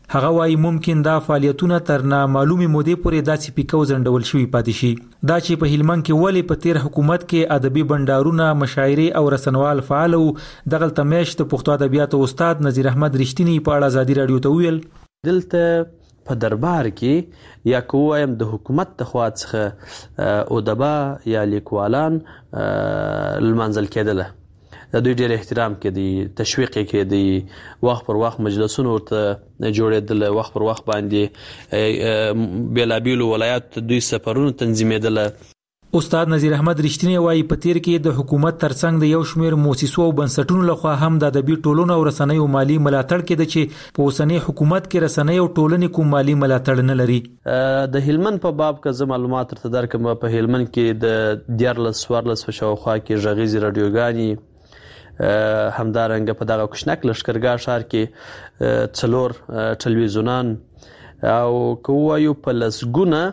هغه وايي ممکن دا فعالیتونه تر نامعلومه مودې پورې داسې پیکو ځنډول شوي پاتې شي. دا چې په هلمند کې ولې په تیر حکومت کې ادبي بندارونه، مشاعرې او رسنوال فعال وو، دغه تمیش د پښتو ادبیاتو استاد نذیر احمد رښتینی په اړه ازادي رادیو ته ویل. دلته په دربار کې یا کوم د حکومت د خوا څخه ادبا یا لیکوالان لمنځل کېدله، د دوی ډېر احترام کېدی، تشویق کېدی، وخت پر وخت مجلسونه ورته جوړېدل، وخت پر وخت باندې بیلابیلو ولایاتو دوی سفرونه تنظیمېدل. استاد نذیر احمد رښتینی وايي په تیر کې د حکومت ترڅنګ د یو شمېر مؤسسو او بنسټونو لخوا هم د ادبي ټولنو او رسنیو مالی ملاتړ کېده چې په اوسنۍ حکومت کې رسنۍ او ټولنې کوم مالی ملاتړ نه لري. د هلمند په باب که زه معلومات ترته درکم، په هلمند کې د دیارلس څوارلس په شاوخوا کې غږیزې راډیوګانې، همدارنګه په دغه کوچنک لښکرګاه ښار کې څلور ټلویزیونان او که ووایو په لسګونه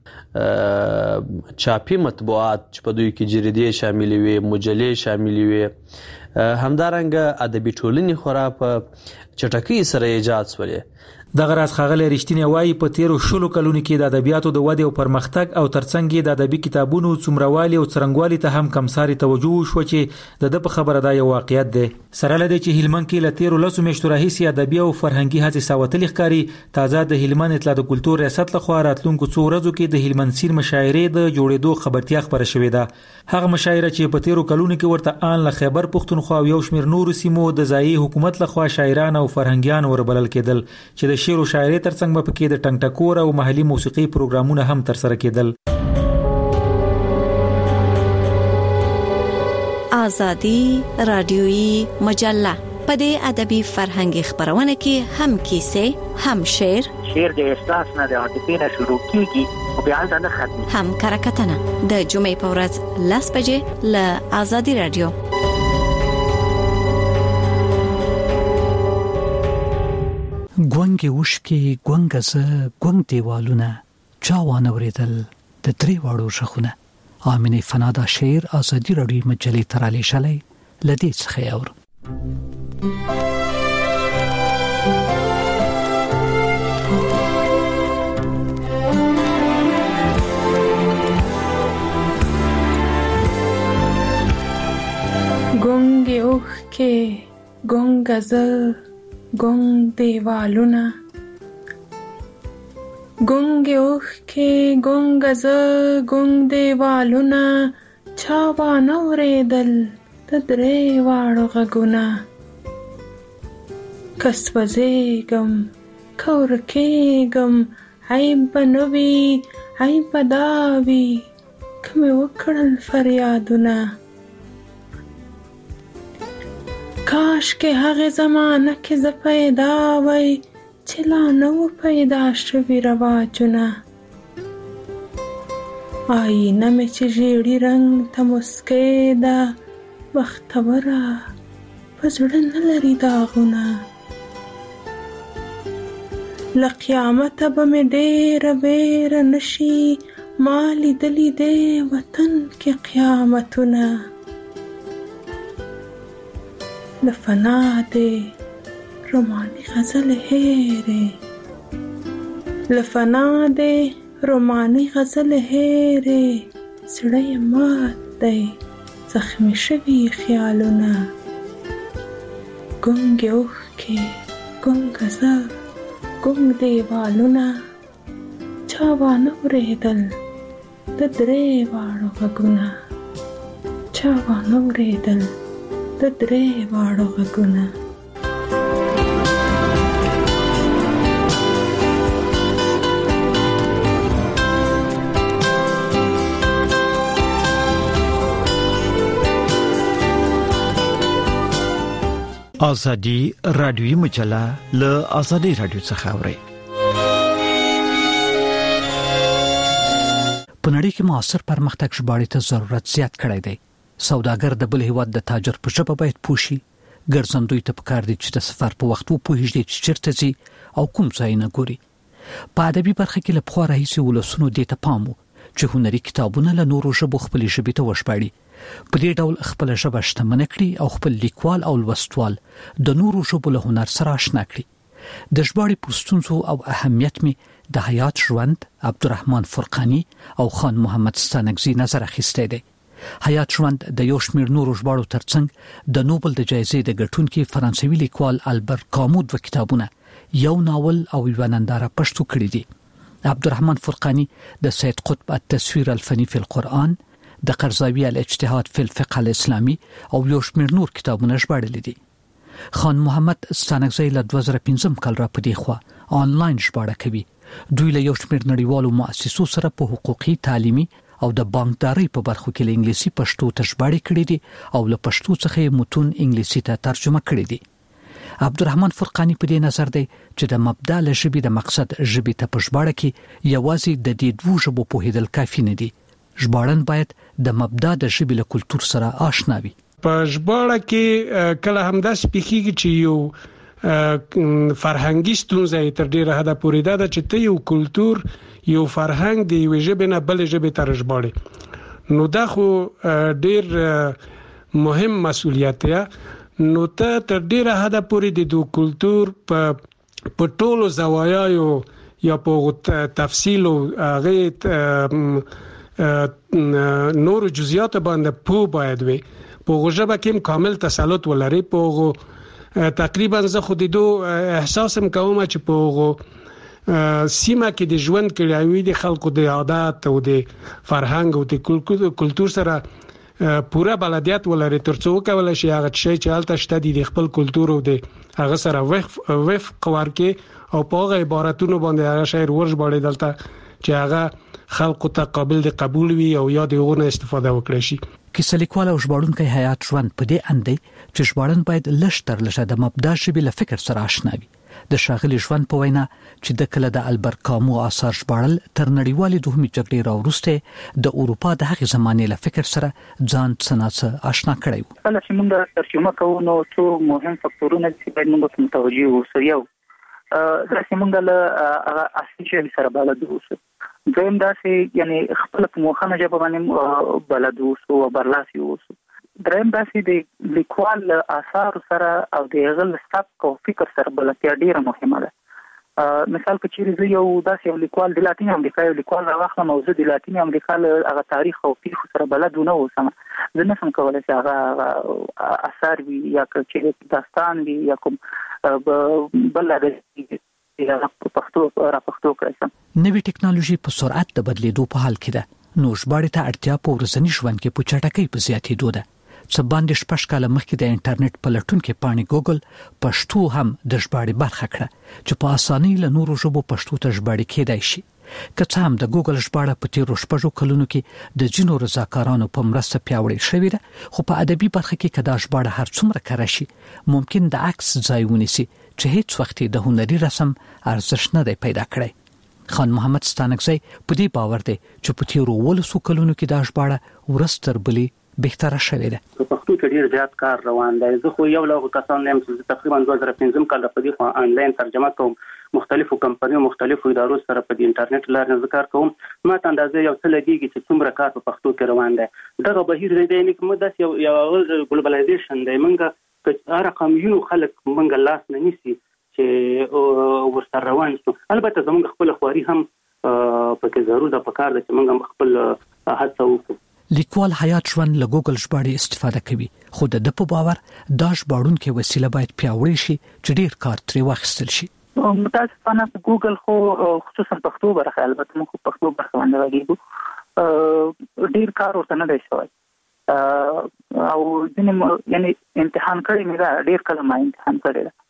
چاپی مطبوعات چې په دوی کې جریدې شاملې وي، مجلې شاملې وي، همدارنګه ادبي ټولنې خورا په چټکۍ سره ایجاد شولې. دغه راز ښاغلی رښتینی وايي په تیرو شلو کلونو کې د ادبیاتو د ودې او پرمختګ او ترڅنګ یې د ادبي کتابونو څومروالي او څرنګوالي ته هم کمساري توجه وشوه چې د ده په خبره دا یو واقعیت دی. سره له دې چې هلمند کې له تیرو لسو میاشتو راهیسې ادبي او فرهنګي هڅې ساوتلې ښکاري، تازه د هلمند اطلاع د کلتور ریاست لخوا راتلونکو څو ورځو کې د هلمند سیر مشاعرې د جوړېدو خبرتیا خپره شوې ده. هغه مشاعره چې په تیرو کلونو کې ورته آن له خیبر پښتونخوا او یو شمېر نورو سیمو د ځایي حکومت لخوا شاعران او فرهنګیان وربلل کېدل چې د شعر او شاعرۍ ترڅنګ به پکې د ټنګ ټکور او محلي موسیقي پروګرامونه هم ترسره کېدل. ازادي رادیويي مجله په دې ادبي فرهنګي خبرونه کې هم کیسې، هم شعر، شعر د احساس نه د عاطفې نه شروع کیږي او بیا نه ختمي، هم کرکټنه د جمعې په ورځ لس بجې له ازادي رادیو. ګونګې وشکې ګونګه زه ګونګ دیوالونه چا وانه ورېدل د درې واړو ژغونه. آمینې فنادا شعر ازادي رادیو مجلې ته رالیږلی، له دې څخه یې اورو. ګونګې اوښکې ګونګه زه ګونګ دیوالونه، ګونګې اوښکې ګونګه زه ګونګ دیوالونه، چا وانه ورېدل د درې واړو غږونه. که سوځېږم که ورکېږم عیب به نه وي عیب به دا وي که مې وکړل فریادونه. کاشکې هغې زمانه کې زه پیدا وای چې لا نه و پیدا شوي رواجونه. آینه مې چې ژیړي رنګ ته مسکۍ ده، بختوره په زړه نه لري داغونه. له قیامته به مې ډېره ویره نشي، ما لیدلي دی وطن کې قیامتونه. لفنا دے رومانی غزل هیرے، لفنا دے رومانی غزل هیرے، سړی مات دی زخمی شوي خیالونه. ګونګې اوښکې ګونګه زه ګونګ دیوالونه، چا وانه ورېدل د درې واړو غږونه، چا وانه ورېدل د درې واړو غږونه. ازادي رادیوي مجله له ازادي رادیو څخه اوري. په نړۍ کې معاصر پرمختګ ژباړې ته ضرورت زیات کړی دی. سوداګر د بل هیواد د تاجر په ژبه باید پوښي، ګرځندوی ته پکار دی چې د سفر په وخت وپوهیږي چې چیرته ځي او کوم ځای نه ګوري. په ادبي برخه کې له پخوا راهیسې ولسونو دې ته پام و چې هنري کتابونه له نورو ژبو خپلې ژبې ته وژباړي، په دې ډول خپل ژبه شتمنه کړي او خپل لیکوال او لوستوال د نورو ژبو له هنر سره آشنا کړي. د ژباړې پرستونزو او اهمیت می د حیات ژوند عبدالرحمن فرقانی او خان محمد ستانکزی نظر اخیسته دی. حیات ژوند د یو شمېر نورو ژباړو ترڅنګ د نوبل د جایزې د ګټونکي فرانسوي لیکوال البر کامو دوه کتابونه، یو ناول او یو ننداره پښتو کړي دي. عبدالرحمن فرقانی د سید قطب التصویر الفنی فی القرآن، د قرضاوی الاجتهاد فی الفقه الاسلامی او یو شمېر نور کتابونه ژباړلي دي. خان محمد ستانکزی له دوه زره پنځم کال را پدې خوا آنلاین ژباړه کوي. دوی له یو شمېر نړیوالو مؤسسو سره په حقوقي، تعلیمي او د بانکداري په برخو کې له انګلیسي پښتو ته ژباړې کړې دي او له پښتو څخه متون انګلیسي ته ترجمه کړي دي. عبدالرحمن فرقانی په دې نظر دی چې د مبدا له ژبې د مقصد ژبې ته په ژباړه کې یوازې د دې دوه ژبو پوهېدل کافي نه دي. ژباړن باید د مبدا د ژبې له کلتور سره آشنا وي. په ژباړه کې کله هم داسې پیښیږي چې یو فرهنګي ستونزه تر ډیره حده پورې ده چې ته یو کلتور یو فرهنګ دی یو ژبه نه بل ژبه تر ژباړي، نو دا خو ډیر مهم مسولیت دی. نو ته تر ډیره حده پورې د دو کلتور په په ټولو زوایاو یا په تفصیل او هغه نور جزئیات باندې پوه باید وي. په ژبه کې کامل تسلط ولري. په تقریبا زه خو د دو احساسم کوم چې په سیمه کې د ژوند کړیوي د خلکو د عادت او د فرهنګ او د کلتور سره پوره بلدیت ولري ترڅو کولای شي هغه شی چې حالت شته د خپل کلتور او د هغه سره وفق ورکړي او په هغه عبارتونو باندې هغه شی ورژباړي دلته چې هغه خلکو ته قابل د قبول وي او یا دغه استفاده وکړي شي. کیسه لیکوال او ژباړونکی حیات ژوند په دې اند دی چې ژباړن باید لږ تر لږه د مبدا ژبې له فکر سره آشنا وي. د ښاغلي ژوند په وینا چې د کله د البر کامو آثار ژباړل تر نړیوالې دوهمې جګړې راوروسته د اروپا د هغې زمانې له فکر سره ځان څنګه آشنا کړی و. کله چې موږ ترجمه کوو نو څو مهم فکتورونه چې باید موږ متوجي اوسو. یو دا چې موږ له اصلي ژبې سره بلد اوسو. دویم دا چې یعنی خپل په مخانه ژبه باندې بلد اوسو او برلاسي اوسو. دریم دا چې د لیکوال آثار سره او د هغه سبک او فکر سره بلدتیا ډیره مهمه ده. مثال کې چې زه یو داسې یو لیکوال د لاتین امریکا یو لیکوال راغلم او زه د لاتین امریکا هغه تاریخ او پیښو سره بلد نه اوسم، زه نه سم کولای چې هغه اثر وي یا چې داستان وي یا کوم بل هغه یا پښتو را پښتو کړم. نوې ټکنالوژي په سرعت د بدلیدو په حال کې ده، نو ژباړې ته اړتیا په ورځني ژوند کې په چټکۍ په زیاتېدو ده. څه باندې شپږ کاله مخکې د انټرنیټ په لټون کې پاڼې ګوګل پښتو هم د ژباړې برخه کړه چې په اسانۍ له نورو ژبو پښتو ته ژباړې کېدای شي. که څه هم د ګوګل ژباړه په تیرو شپږو کلونو کې د ځینو رضاکارانو په مرسته پیاوړې شوې ده، خو په ادبي برخه کې که دا ژباړه هر څومره کره شي ممکن د عکس ځای ونیسي چې هیڅ وخت د هنري رسم ارزښت نه دی پیدا کړی. خان محمد ستانکزی په دې باور دی چې په تیرو ولسو کلونو کې دا ژباړه ورځ تر بلې بهتره شوې ده. په پښتو کې ډیر زیات کار روان دی. زه خو یو له کسان یم چې تقریبا دوه زره پنځم کال په دې خو آنلاین ترجمه کوم، مختلفو کمپنیو مختلفو ادارو سره په انټرنیټ لارې ذکر کوم. ما ته اندازې یو څه لګیږي چې څومره کار په پښتو کې روان دی. دغه بهیر دی نه کوم داس یو یو ګلوبلایزیشن دی. منګه که هر رقم یو خلک منګه لاس نه نیسي چې ورسره روان شو. البته زموږ خپل خواري هم پکې ضرور ده، پکار ده چې موږ خپل هڅه وکړو. لیکوال حیات ژوند له ګوګل ژباړې استفاده کوي، خو د ده په باور دا ژباړونکې وسیله باید پیاوړې شي چې ډیر کار ترې واخیستل شي. متاسفانه ګوګل خو خصوصا پښتو برخه، البته موږ پښتو برخه باندې راګیږو، ډیر کار ورته نه دی شوی او ځینې یعنی امتحان کړی مې دا ډیر کله ما امتحان کړی ده،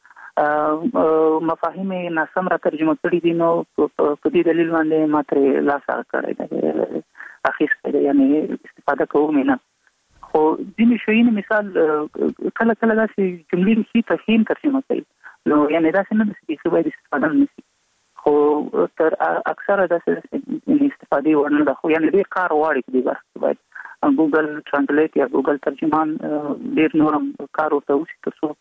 مفاهیم ناسم را ترجمه کړي دي، نو په دې دلیل باندې ما ترې لاس کړی دی اخیسته ده، یعنی استفاده کوم نه. خو ځینې شیونه مثال کله کله داسې جملې نشي تفهیم ترجمه کوي، نو یعنی داسې نه دي چې باید استفاده نشي، خو تر اکثره داسې استفاده ورنه ده. خو یعنی ډیر کار غواړي دې برخه باید ګوګل ترانسلیټ یا ګوګل ترجمان ډیر نورم کار ورته وشي ترڅو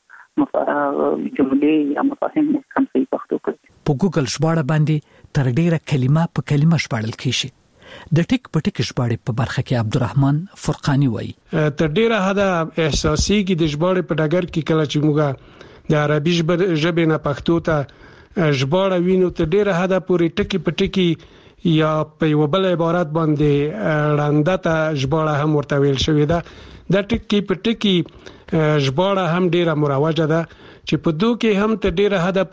جملې یا مفاهیم کم صحیح پښتو کړي. په ګوګل ژباړه باندې تر ډیره کلمه په کلمه ژباړل کیږي. د ټیک په ټیک ژباړې په برخه کې عبدالرحمن فرقانی وایي تر ډیره حد احساسي کې د ژباړې په ډګر کې کله چې موږ د عربي ژبې نه پښتو ته ژباړه وینو ته ډیره حد پورې ټکی په ټکی یا په یو بل عبارت باندې ړانده ته ژباړه هم ورته ویل شوې ده د ټکی په ټکی ژباړه هم ډیره مروجه ده چې په دوه کې هم ته ډیره حد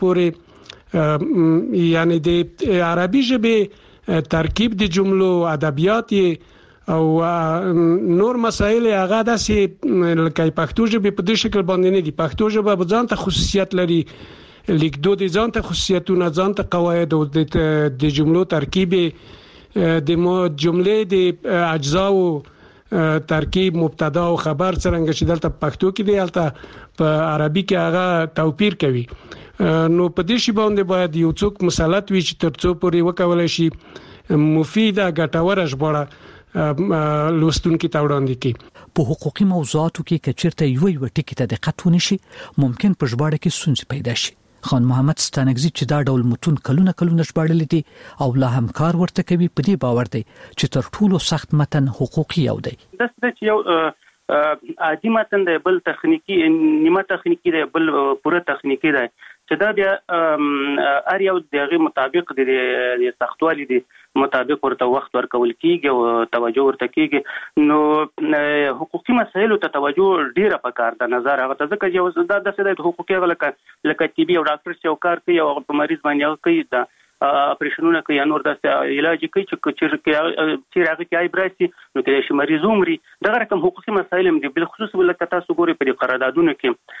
پورې یعنی د عربي ژبې ترکیب د جملو ادبیات او نور مسایل هغه داسې لکه پښتو ژبه په دې شکل باندې نه دي. پښتو ژبه په ځان ته خصوصیت لري، لیکدود د ځان ته خصوصیتونه، ځان ته قواعد او د جملو ترکیب د جملې د اجزاو ترکیب مبتدا او خبر څنګه چې دلته پښتو کې دی البته په عربي کې هغه توپیر کوي. نو په دې شی باندې باید یو څوک مسلط وي چې ترڅو پورې وکولای شي مفیده ګټوره ژباړه لوستونکو ته وړاندې کړي. په حقوقي موضوعاتو کې کچیرته یو یو ټکی ته دقت ونشي ممکن په ژباړه کې ستونزې پیدا شي. خان محمد ستانکزی چې دا ډول متون کلونه کلونه ژباړل دي او لا هم کار ورته کوي، په دې باور دی چې تر ټولو سخت متن حقوقي یو دی. د څه یو عادي متن دی، بل تخنیکی نیمه تخنیکی دی، بل پوره تخنیکی دی چې دا بیا ار یو دغه مطابق د سختوالي دي مطابق ورته وخت ورکول کیږي او توجه ورته کیږي. نو حقوقي مسایلو ته توجه ډیره پکار ده. نظر هغه ته ځکه چې دا د سده حقوقي غلکه لکه طبي او ډاکټر چې کار کوي او په مریض باندې کوي دا اپریشنونه کوي یا نور د علاج کوي چې چې هغه کې ایبراسي نو کې شي مریض عمري دغه رقم حقوقي مسایل هم دي. بل خصوص ولکه تاسو ګوري په قراردادونو کې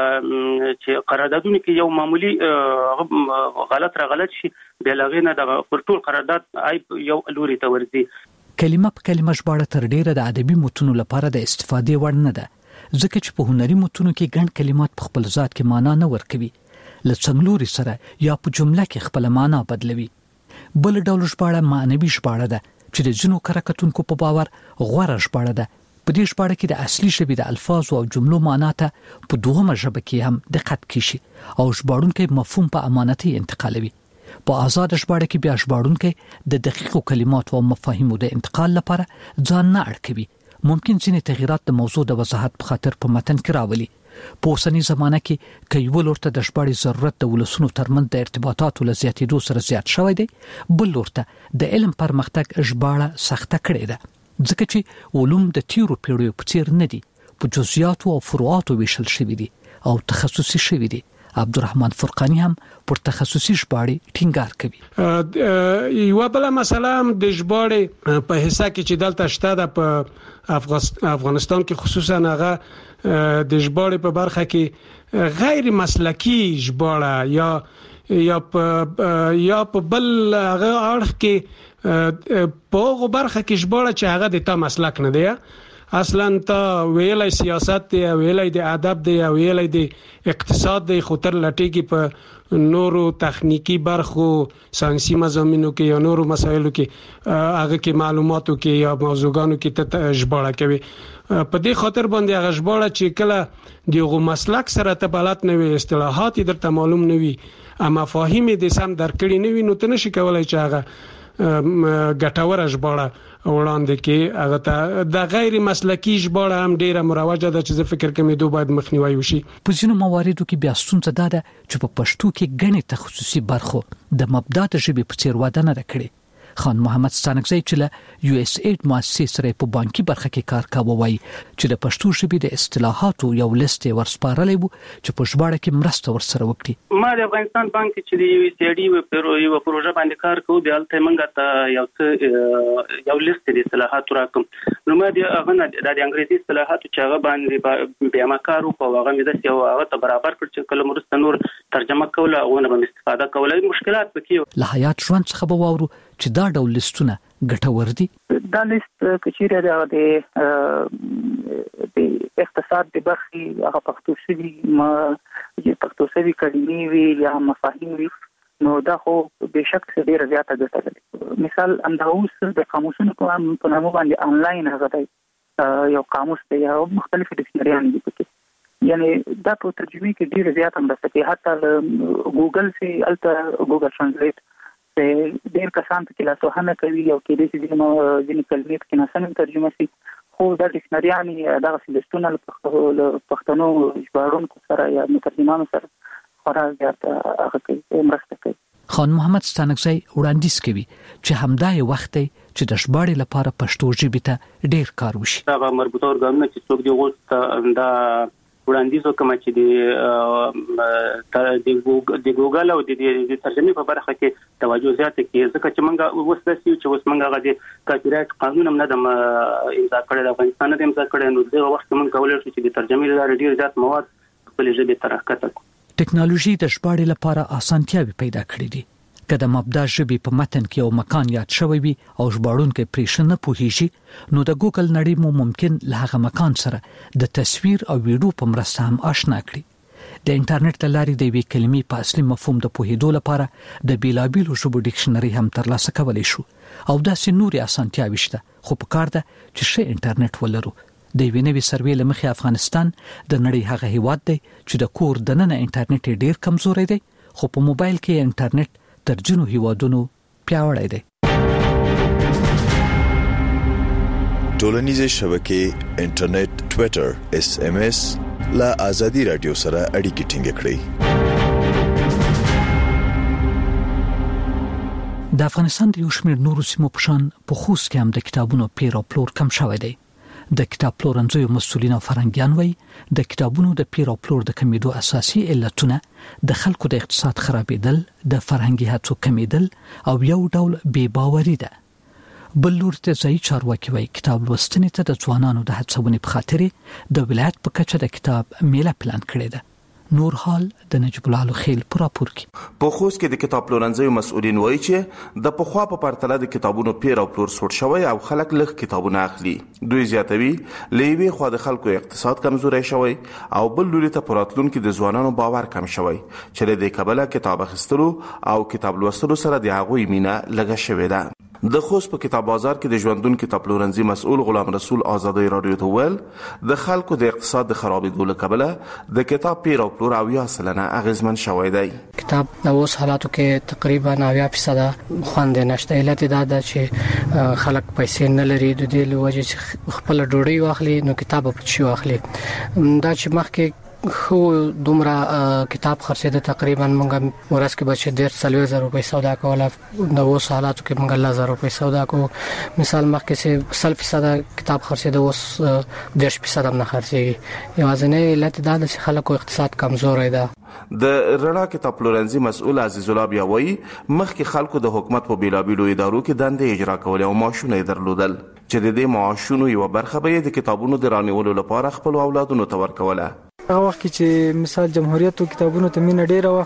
چې قراردادونو کې یو معمولی غلط را غلط شي بیا لغینه د پر ټول قرارداد یو لوري ته ورځي. کلمه په کلمه ژباړه تر ډیره د ادبي متونو لپاره د استفادې وړ نه ده، ځکه چې په هنري متونو کې ګڼ کلمات په خپل ذات کې معنا نه ورکوي، لڅنګلوري سره یا په جمله کې خپل معنا بدلوي. بل ډول ژباړه معنوي ژباړه ده چې د ځینو کارکتونکو په باور غوړه ژباړه ده. په دې ژباړه کې د اصلي ژبې د الفاظ او جملو معنا ته په دوهمه ژبه کې هم دقت کیږي او ژباړونکي مفهوم په امانتي انتقالوي. په آزاد ژباړه کې بیا ژباړونکي د دقیقو کلماتو او مفاهیمو د انتقال لپاره ځان نه اړ کوي. ممکن ځینې تغیرات د موضوع د وضاحت په خاطر په متن کې راولي. په اوسنی زمانه کې کيول ورته د ژباړې ضرورت د ولسونو ترمنځ د ارتباطاتو لزیاتېدو سره زیات شوی دی، بل ورته د علم پرمختګ ژباړه سخته کړې ده، ځکه چې علوم د تیرو پیړیو په څیر نه دي، په جزئیاتو او فروعاتو ویشل شوي دي او تخصصي شوي دي. عبدالرحمن فرقانی هم پر تخصصي ژباړې ټینګار کوي. یو بل مسله هم د ژباړې په حصہ کې چې دلته شته د په افغانستان کې خصوصا هغه د ژباړې په برخه کې غیر مسلکی ژباړه یا یا په یا په بل هغه اړخ کې په هغه برخه کې ژباړه چې هغه د تا مسلک نه دی، اصلا تا ویلای سیاست دی، ویلای د ادب دی، ویلای د اقتصاد دی، خو تر لټیږي په نورو تخنیکی برخو ساينسي مضامینو کې یا نورو مسایلو کې هغه کې معلوماتو کې یا موضوعګانو کې ته ژباړه کوي. په دې خاطر باندې هغه ژباړه چې کله دغه مسلک سره ته بلد نه وي، اصطلاحات درته معلوم نه وي، مفاهیم دې سم درکړي نه وي، نو ته نشي کولای چې هغه ګټوره ژباړه وړاندې کې هغه ته د غیر مسلکی ژباړه هم ډیره مروجه ده چې زه فکر کوم دوی باید مخنیوي وشي. په ځینو مواردو کې بیا ستونزه ده چې په پښتو کې ګڼې تخصصي برخو د مبدا د ژبې په څیر وده نه کړي. خان محمد ستانکزی چې له یو اس ایډ مؤسسې سره په بانکي برخه کې کار کاوه وایي چې د پښتو ژبې د اصطلاحاتو یو لیست ورسپارلې وو چې په ژباړه کې مرسته ورسره وکړي. ما د افغانستان بانک چې د یو اس ایډ یو پروژه باندې کار کوو د الته منګه ته یو څه یو لیست د اصطلاحاتو راکم. نو ما د هغه د انګریزي اصطلاحاتو چې هغه باندې بیا ما کار وکړ، هغه مې د یو هغه ته برابر کړ چې کله مرسته نور ترجمه کوله او نه به استفاده کوله. مشکلات پکې له حیات ژوند څخه به واورو چې دا ډول لیستونه ګټور دي. دا لیست کچیره د د اقتصاد د برخې هغه پښتو شوی ما چې پښتو شوی کلمې وی یا مفاهیم وی، نو دا خو به شک ډیره زیاته ګټه لري. مثال انداوس د قاموسونو په نامه باندې آنلاین هغه دی یو قاموس دی او مختلفې ډکشنریان دي پکې، یعنی دا په ترجمه کې ډیره زیاته مرسته کوي. حتی ګوګل سي الته ګوګل ترانسلیټ ډېر کسان په کلاسو هم کوي او کې د دې ځینې کلمې په ناسم ترجمه شي خو د ډکشنریانې دغه لیستونه له پښتنو ژباړونکو سره یا مترجمانو سره خورا زیات هغه کوي مرسته کوي. خان محمد ستانکزی وړاندیز کوي چې همدا یو وخت دی چې د ژباړې لپاره پښتو ژبې ته ډېر کار وشي. هغه مربوطه ارګانونه چې څوک دی غوښته دا وړاندیز وکړي چې د د ګوګل او د ترجمې په برخه کې توجه زیاته کړي، ځکه چې موږ اوس د سیو چې اوس موږ هغه د کاپی قانون هم نه د امضا کړی، د افغانستان د امضا کړی، نو دغه وخت موږ کولای شو چې د ترجمې لپاره ډیر زیات مواد خپل ژبې ته راښکته کړو. ټکنالوژي د ژباړې لپاره اسانتیاوې پیدا کړې دي. که د مبدا ژبې په متن کې یو مکان یاد شوی وي او ژباړونکی پرې نه پوهیږي، نو د ګوګل نړۍ مو ممکن له هغه مکان سره د تصویر او ویډیو په مرسته هم آشنا کړي. د انټرنیټ له لارې د یوې کلمې په اصلي مفهوم د پوهېدو لپاره د بیلابیلو ژبو ډکشنري هم ترلاسه کولی شو او داسې نورې اسانتیاوې شته، خو پکار ده چې ښه انټرنیټ ولرو. د یوې نوې سروې له مخې افغانستان د نړۍ هغه هیواد دی چې د کور دننه انټرنیټ ډیر کمزوری دی، خو په موبایل کې انټرنیټ تر ځینو هیوادونو پیاوړی دی. ټولنیزې شبکې انټرنیټ، ټوئیټر، اس ام اس لا آزادي رادیو سره اړیکې ټینګ کړئ. د افغانستان د یو شمېر نورو سیمو په شان په خوست کې هم د کتابونو پیر او پلور کم شوی دی. د کتاب پلورنځیو مسؤلین او فرهنګیان وایي د کتابونو د پیر او پلور د کمیدو اساسي علتونه د خلکو د اقتصاد خرابېدل، د فرهنګي هڅو کمیدل او یو ډول بې باوري ده. بل لور ته ځایي چارواکي وایي کتاب لوستنې ته د ځوانانو د هڅونې په خاطر د ولایت په کچه د کتاب میله پلان کړې ده. نور حال د نجیب الله خیل پر راپور کې. په خوست کې د کتاب پلورنځیو مسؤلین وایي چې د پخوا په پرتله د کتابونو پیر او پلور سوړ شوی او خلک لږ کتابونه اخلي. دوی زیاتوي لېوي خو د خلکو اقتصاد کمزوري شوی او بل لوري ته پراتلونکو د ځوانانو باور کم شوی چې د کابل کتاب اخیستلو او کتاب لوستلو سره د هغوی مینه لږه شوې ده. د خوست په کتاب بازار کې د ژوندون کتاب پلورنځي مسؤل غلام رسول آزادۍ رادیو ته ویل د خلکو د اقتصاد د خرابېدو له کبله د کتاب پیر او پلور اویا سلنه اغیزمن شوی دی. کتاب د اوس حالاتو کې تقریبا اویا فیصد خوند نشته. علت دا ده چې خلک پیسې نه لري، د دې لوجه چې خپل ډوډۍ واخلي نو کتاب په چی واخلي. دا چې مخکې خو دومره کتاب خرڅېده تقریبا مونږ ورځ کې بچ ډېر څلور زره روپۍ سودا کوله، د اوس حالاتو کې مونږ لس زره روپۍ سودا کوو. مثال مخکې چې سل فیصد کتاب خرڅېده اوس دېرش فیصد هم نه خرڅېږي. یوازینی علت دا ده چې خلکو اقتصاد کمزوری ده. د رڼا کتاب پلورنځي مسؤل عزیز الله بیا وایي مخکې خلکو د حکومت په بیلابیلو ادارو کې دندې اجرا کولې او معاشونه یې درلودل چې د دې معاشونو یو برخه به د کتابونو د رانیولو لپاره خپل اولادونو ته ورکوله. هغه وخت چې مثال جمهوریت او کتابونو ته مینه ډیره و،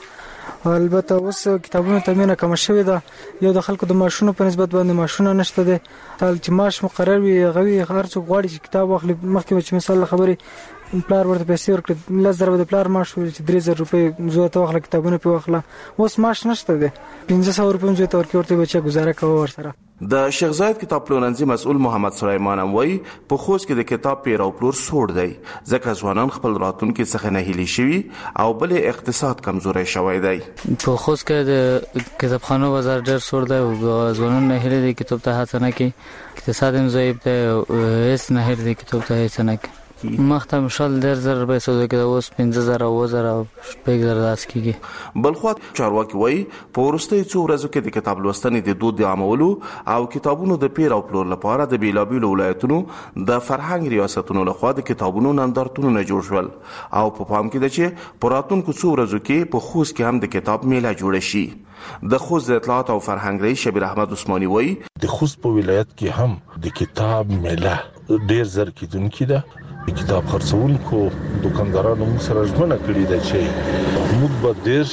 البته اوس کتابونو ته مینه کم شوې ده. یو د خلکو د معاشونو په نسبت باندې معاشونه نشته دي. تل چې معاش مقرر وي غوي هر څوک غواړي چې کتاب واخلي. مخکې چې مثال خبرې پلار ورته پیسې ورکړي، لس زره د پلار معاش ورکړي چې درې زره روپۍ زوی ته واخله کتابونه په واخله. اوس معاش نشته دي، پنځه سوه روپۍ زوی ته ورکړي، ورته بچا گزاره کوي ورسره. د شیخ زاید کتاب پلورنځي مسؤل محمد سلیمان هم وایي په خوست کې د کتاب پیر او پلور سوړ دی ځکه ځوانان خپل راتلونکي څخه نه هیلي شوي او بل اقتصاد کمزوری شوی دی. په خوست کې د کتابخانو بازار ډېر سوړ دی او ځوانان نه هیلي دي کتاب ته هڅه نه کوي. اقتصاد هم ضعیف دی او هیڅ نه هیلي دي کتاب ته هڅه نه کوي. مخته مشال ډېر زر روپۍ سودا کې اوس پنځه زره اووه زره او شپږ زره داس کېږي. بلخوا چارواکي وایي په وروستیو څو ورځو کې د کتاب لوستنې د دود د عامولو او کتابونو د پیر او پلور لپاره د بیلابیلو ولایتونو د فرهنګ ریاستونو لخوا د کتابونو نندارتونونه جوړ شول او په پام کې ده چې په راتلونکو څو ورځو کې په خوست کې هم د کتاب میله جوړه شي. د خوست د اطلاعات او فرهنګ رئیس شبیر احمد عثماني وایي د خوست په ولایت کې هم د کتاب میله ډېر زر کېدونکې ده. کتاب خرڅونکو دکاندارانو موږ سره ژمنه کړې ده چې موږ به دېرش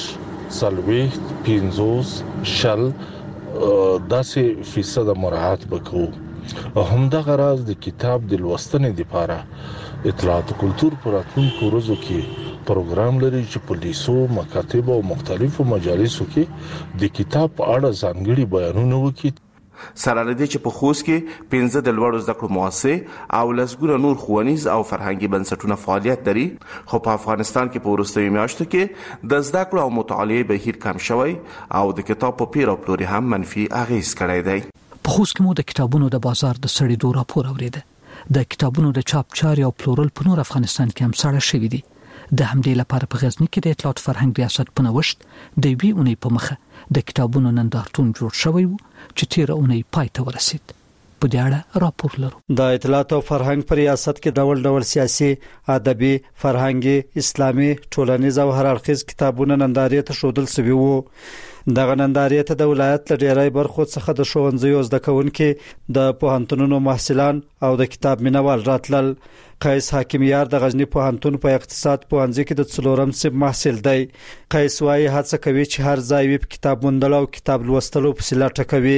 څلوېښت پنځوس شل داسې فیصد مراعات وکړو. همدغه راز د کتاب د لوستنې لپاره اطلاعات او کلتور په راتلونکو ورځو کې پروګرام لري چې په لیسو، مکاتب او مختلفو مجالسو کې د کتاب په اړه ځانګړي بیانونه وکړي. سره لدې چې په خوست کې پنځه د لوړو زده کړو مؤسسې او لسګونه نور ښوونیز او فرهنګي بنسټونه فعالیت لري، خو په افغانستان کې په وروستیو میاشتو کې د زده کړو او مطالعې بهیر کم شوی او د کتاب په پیر او پلور هم منفي اغیز کړی دی. په خوست کې مو د کتابونو د بازار د سړېدو راپور اورېده. د کتابونو د چاپ چاري او پلورل په نور افغانستان کې هم ساړه شوی دي. د همدې لپاره په غزنی کې د اطلاعات فرهنګ ریاست په نوښت د وی اونۍ په مخه د کتابونو نندارتون جوړ شوی وو چې تیر اونۍ پای ته ورسید. په دې اړه راپور لرو. د اطلاعات او فرهنګ په ریاست کې ډول ډول سیاسي، ادبي، فرهنګي، اسلامي، ټولنیز او هر اړخیز کتابونه نندارې ته ښودل شوي وو. دغه نندارې ته د ولایت له ډیری برخو څخه د ښوونځیو زده کوونکي، د پوهنتونونو محصلان او د کتاب مینوال راتلل. قیس حاکمیار د غزنی پوهنتون په اقتصاد پوهنځي کې د څلورم صف محصل دی. قیس وايي هڅه کوي چې هر ځای وي کتاب موندل او کتاب لوستلو په لټه کوي.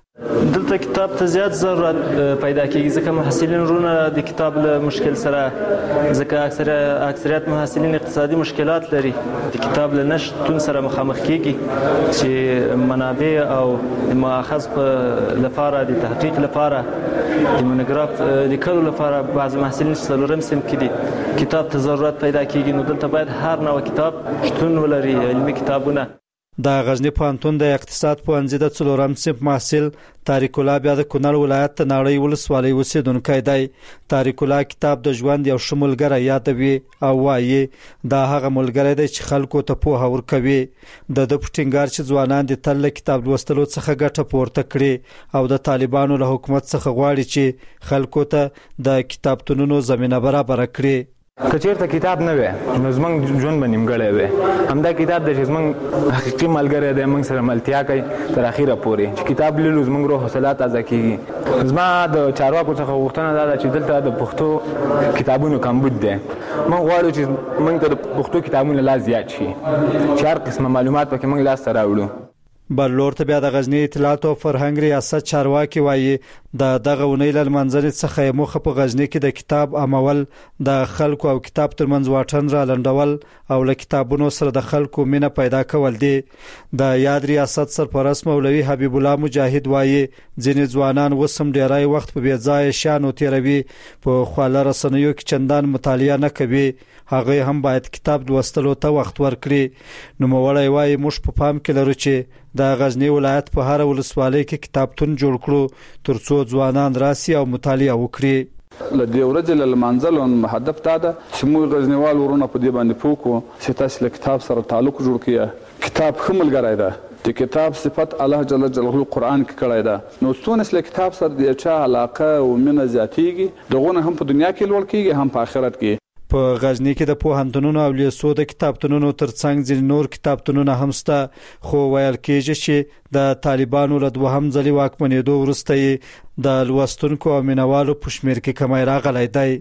دلته کتاب ته زیات ضرورت پیدا کیږي ځکه محصلین رونه د کتاب له مشکل سره ځکه اکثر اکثریت محصلین اقتصادي مشکلات لري، د کتاب له نشتون سره مخامخ کیږي چې منابع او مؤاخذ په لپاره د تحقیق لپاره د مونوګراف لیکلو لپاره بعض محصلین څلورم سم کې دي کتاب ته ضرورت پیدا کیږي. نو دلته باید هر نوع کتاب شتون ولري، علمي کتابونه. د غزنی پوهنتون د اقتصاد پوهنځي د څلورم صف محصل طارق الله بیا د کونړ ولایت ته ناړۍ ولسوالۍ اوسیدونکی دی. طارق الله کتاب د ژوند یو ښه ملګری یادوي او وایي دا هغه ملګری دی چې خلکو ته پوهه ورکوي. د ده په ټینګار چې ځوانان د تل له کتاب لوستلو څخه ګټه پورته کړي او د طالبانو له حکومت څخه غواړي چې خلکو ته د کتابتونونو زمینه برابره کړي. کچېرته کتاب نه وي نو زمونږ ژوند به نیمګړی وي. همدا کتاب دی چې زمونږ حقیقي ملګری دی، موږ سره ملتیا کوي تر اخره پورې. چې کتاب لولو زمونږ روح حوصله تازه کیږي. زما د چارواکو څخه غوښتنه دا ده چې دلته د پښتو کتابونو کمبود دی. موږ غواړو چې موږ ته د پښتو کتابونه لا زیات شي چې هر قسمه معلومات پکې موږ لاسته راوړو. بلور ته بیا د غزنی اطلاعات او فرهنګ ریاست چارواکي وایي د دغه ونې له منځنۍ څخه موخه په غزنی کې د کتاب عامول، د خلکو او کتاب ترمنځ واټن را لنډول او له کتابونو سره د خلکو مینه پیدا کول دي. د یاد ریاست سرپرست مولوي حبیب الله مجاهد وایي ځینې ځوانان وسم ډیری وخت په بې ځایه شیانو تیروي، په خواله رسنیو کې چندان مطالعه نه کوي. هغه هم باید کتاب لوستلو ته وخت ورکړي. نوموړی وایي موږ په پام کې لرو چې د غزنی ولایت په هر ولسوالۍ کې کتابتون جوړ کړو ترڅو ځوانان راسي او مطالعه وکړي. لدې ورځې له منځلو هدف دا ده چې موږ غزنیوال ورونه په دې باندې پوکو چې تاسو له کتاب سره تعلق جوړ کړئ. کتاب ښه ملګری ده. د کتاب صفت الله جل جلاله قرآن کې کړی ده. نو څونه له کتاب سره د چا علاقه او مینه زیاتیږي دغه هم په دنیا کې لوړ کیږي هم په آخرت کې. په غزنی کې د پوهنتونونو او لیسو د کتابتونونو ترڅنګ ځینې نور کتابتونونه هم شته، خو ویل کېږي چې د طالبانو له دوهم ځلې واکمنېدو وروسته یې د لوستونکو او مینوالو په شمېر کې کمی راغلی دی.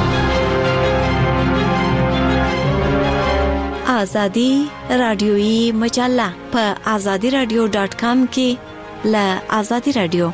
آزادی رادیویی مجله په آزادی رادیو ډاټ کام کې له آزادی رادیو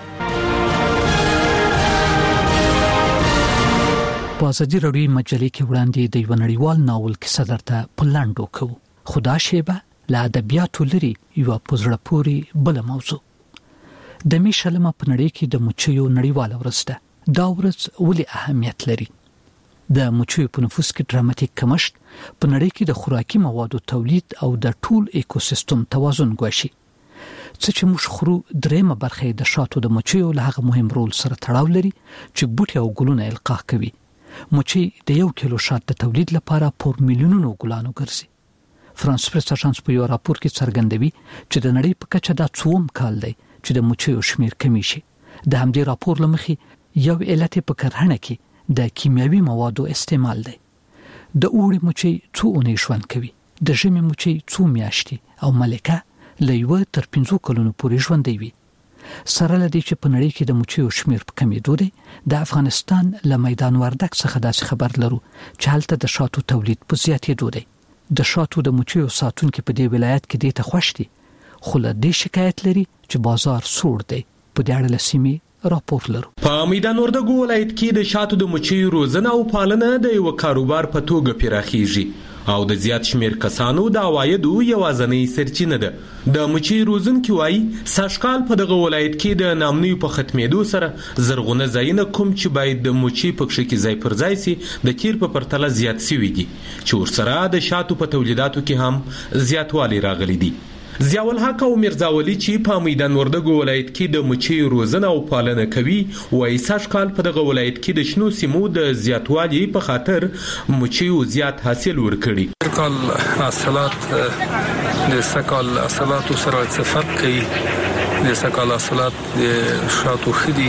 په ازادي راډیو مجلې کې وړاندې د یو نړیوال ناول کیسه درته په لاندو کوو. خدا شیبه له ادبیاتو لري یو پزړه پوری بل موضوع. د میشلمه په نړۍ کې د مچیو نړیواله ورځ ده. دا ورځ ولې اهمیت لري؟ د مچیو په نفوس کې ډراماتیک کمښت په نړۍ کې د خوراکي موادو تولید او د ټول ایکوسیستم توازن ګواښي. څه چې موږ خورو درېمه برخه د شاتو د مچیو له هغه مهم رول سره تړاو لري چې بوټي او ګلونه القاح کوي. مچي د یو کیلو شات د تولید لپاره پر میلیونونو ګلانو ګرځي. فرانس پریس اژانس په یو راپور کې څرګندوي چې د نړۍ په کچه دا څوم کال دی چې د مچیو شمیر کمی شي. د همدې راپور لمخې یو علت په کرهڼه کې د کیمیاوي موادو استعمال دی. د اوړي مچي څو اونۍ ژوند کوي، د ژمي مچي څو میاشتې او ملکه له یو تر پنځو کلونو پورې ژوند دی. سره لدی چې په نړۍ کې د مچیو شمیر په کمیدو دی، د افغانستان له میدان وردک څخه داسې خبر لرو چې هلته د شاتو تولید په زیاتېدو دی. د شاتو د مچیو ساتونکو په دې ولایت کې د ته خوش دي، خو له دې شکایت لري چې بازار سوړ دی. په دې اړه لسیمه راپور لرو. په میدان وردک ولایت کې د شاتو د مچیو روزنه او پالنه د یو کاروبار په توګه پراخیږي او د زیات شمیر کسانو د عوایدو یوازنۍ سرچینه ده. د مچي روزونکي وایي ساشکال په دغه ولایت کې د نامنیو په ختمېدو سره زرغونه ځایونه کوم چې باید د مچي په کښ کې ځای پر ځای سي د تیر په پرتله زیات سوي دي چې ورسره د شاتو په تولیداتو کې هم زیاتوالی راغلی دي. ضیاء الحق او میرزا ولی چې په میدان وردګو ولایت کې د مچیو روزنه او پالنه کوي وایي سږ کال په دغه ولایت کې د شنو سیمو د زیاتوالي په خاطر مچیو زیات حاصل ورکړي. کال حاصلات د سکال حاصلات سره څه فرق کوي؟ د سکال حاصلات د شاتو خدي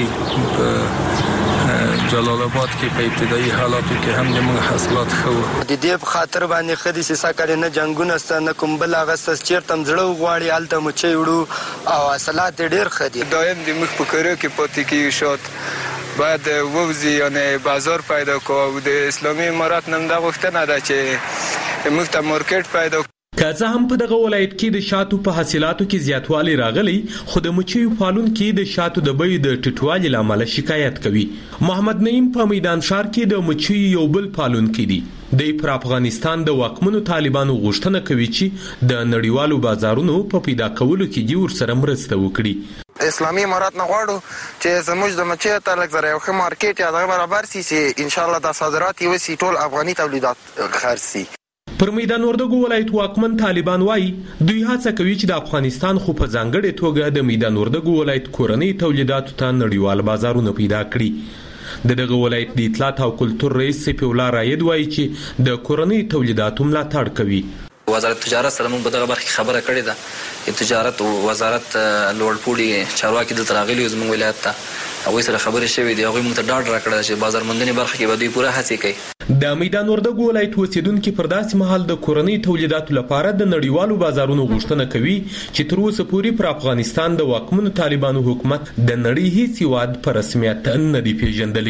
جلال آباد کې په ابتدایي حالاتو کې هم د موږ حاصلات خو د دې په خاطر باندې خدي سیسا کړي نه جنگونه ست نه کوم بل اغستس چیرته مزړو غواړي الته مو چېړو او حاصلات ډېر خدي دایم د موږ په کړو کې پاتې کې شات بعد ووزي یعنی بازار پیدا کو او د اسلامي امارات نن دا غوښتنه ده چې موږ ته مارکیټ پیدا که څه هم په دغه ولایت کې د شاتو په حاصلاتو کې زیاتوالی راغلی خو د مچیو پالونکو د شاتو د بیو د ټیټوالي لامل شکایت کوي. محمد نعیم په میدان شهر کې د مچیو یو بل پالونکو دی. د پر افغانستان د واکمنو طالبانو غوښتنه کوي چې د نړیوالو بازارونو په پیدا کولو کې دی ورسره مرسته وکړي. اسلامي امارات نه غواړو چې زموږ د مچیو تعلق زره یو ښه مارکیټ یا دغه برابر سي چې ان شاء الله د صادرات یو سي ټول افغاني تولیدات خرڅي. پر میدان وردګو ولایت واکمن طالبان وایي دوی هڅه کوي چې د افغانستان خو په ځانګړې توګه د میدان وردګو ولایت کورنۍ تولیداتو ته نړیوال بازارونه پیدا کړي. د دغه ولایت د اطلاعات او کلتور رئیس سیف الله راید وایي چې د کورنۍ تولیداتو ملاتړ کوي. وزارت تجارت سره موږ په دغه برخه خبره کړې ده. تجارت او وزارت لوړپوړي چارواکي دلته راغلي زموږ ولایت ته هغوی سره خبرې شوې دي. هغوی موږ ته ډاډ راکړی چې بازار موندنې برخه کې به دوی پوره هڅې کوي. د میدان وردګو ولایت اوسیدونکو پر داسې مهال د کورنۍ تولیداتو لپاره د نړیوالو بازارونو غوښتنه کوي چې تر اوسه پورې پر افغانستان د واکمنو طالبانو حکومت د نړۍ هیڅ هیواد په رسمیت نه دی پیژندلی.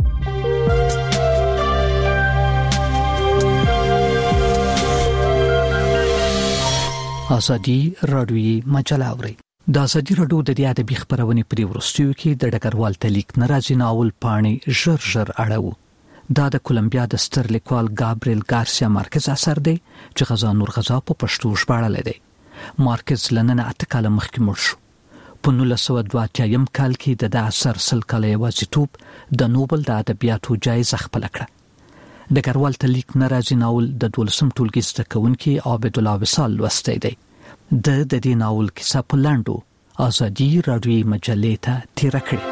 ازادي رادیوي مجله اوري. د ازادي رادیو د دې ادبي خبرونه په ورستیو کې د ډګروال تلیک ناراضي ناول پاڼې ژر ژر اړو. دا د کولمبیا د ستر لیکوال ګابریل ګارسیا مارکز اثر دی چې غزا نور غزا په پښتو ژباړل دی. مارکز لننه اته کاله مخکې مړ شو. په نولس سوه دوه اتیا کال کې د دې اثر سل کاله یوازیتوب د نوبل د ادبیاتو جایزه خپل کړه. د ګروال تلیک ناراضي ناول د دولسم ټولګي زده کوونکي عابد الله وصال لوستی دی. د د دې ناول کیسه په لاندو ازادي رادیوي مجلې ته تیر کړی.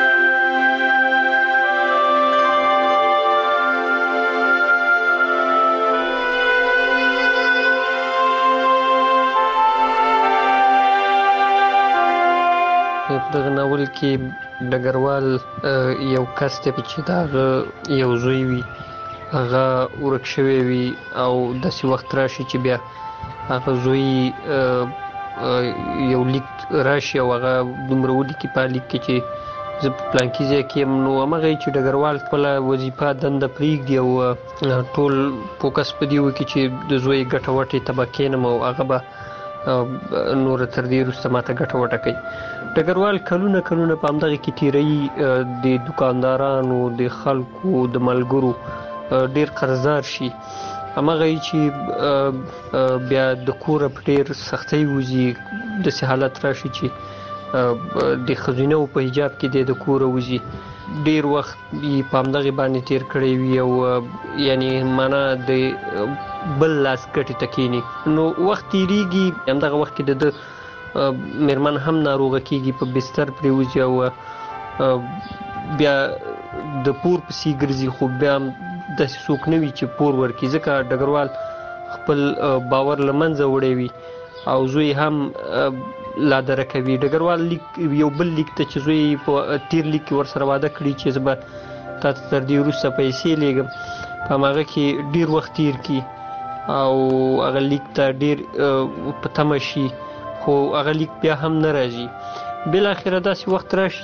دغه ناول کې ډګروال یو کس ته چې دا یو زوی وي هغه ورک شوی وي او داسې وخت راشي چې بیا هغه زوی یو لیک راشي او هغه دومره ولیکي په لیک کې چې زه په پلانکي ځای کې یم نو همغه چې ډګروال خپله وظیفه دنده پرېږدي او ټول فوکس په دې وکړي چې د زوی ګټه وټې ته به کښېنم او هغه به نور تر دې وروسته ماته ګټه وټه کوي. ډګروال کلونه کلونه په همدغه کې تیروي، د دکاندارانو د خلکو د ملګرو ډېر قرضدار شي، همغه چې بیا د کوره په ډېر سختۍ وځي، داسې حالت راشي چې د ښځینه‌وو په حجاب کې د کوره وځي، ډېر وخت یې په همدغې باندې تیر کړی وي او یعنې معنا د بل لاس ګټې ته کښېني. نو وخت تېرېږي، همدغه وخت کې د ده مېرمن هم ناروغه کېږي، په بستر پرېوځي او بیا د پور پسې ګرځي، خو بیا هم داسې څوک نه وي چې پور ورکړي، ځکه ډګروال خپل باور له منځه وړی وي او زوی هم لادره کوي. ډګروال لیک یو بل لیک ته چې زوی په تیر لیک کې ورسره واده کړي چې زه به تا ته تر دې وروسته پیسې لیږم، په هماغه کې ډېر وخت تیر کړي او هغه لیک ته ډېر په تمه شي، خو هغه لیک بیا هم نه راځي. بالاخره داسې وخت راشي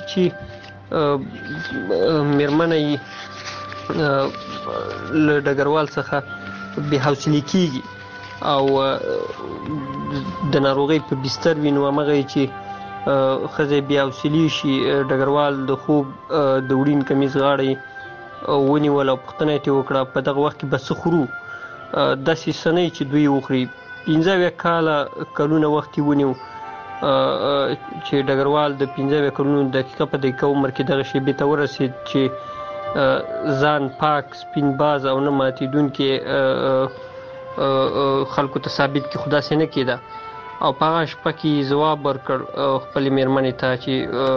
چې مېرمنه یې له ډګروال څخه بې حوصلې کېږي او د ناروغۍ په بستر وي. نو همغه چې ښځه بې حوصلې شي، ډګروال د خوب د وړین کمیز غاړه ونیول او پوښتنه یې ترې وکړه په دغه وخت کې به څه خورو، داسې څه نه چې دوی وخوري. پنځه اویا کاله کلونه وخت یې ونیو چې ډګروال د پنځه اویا کلونو دقیقه په دقیقه عمر کې دغه شیبې ته ورسېد چې ځان پاک، سپین باز او نه ماتېدونکي خلکو ته ثابت کړي، خو داسې نه کېده. او په هغه شپه کې جواب ورکړ خپل میرمنې ته چې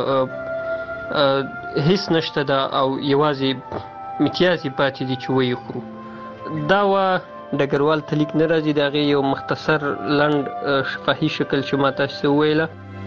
هیڅ نشته دا او یوازې امتیازي پاتې دي چې وایي خورو. دا و ډګروال ته لیک نه راځي، د هغې یو مختصر لنډ شفاهي شکل چې ما تاسو وویله.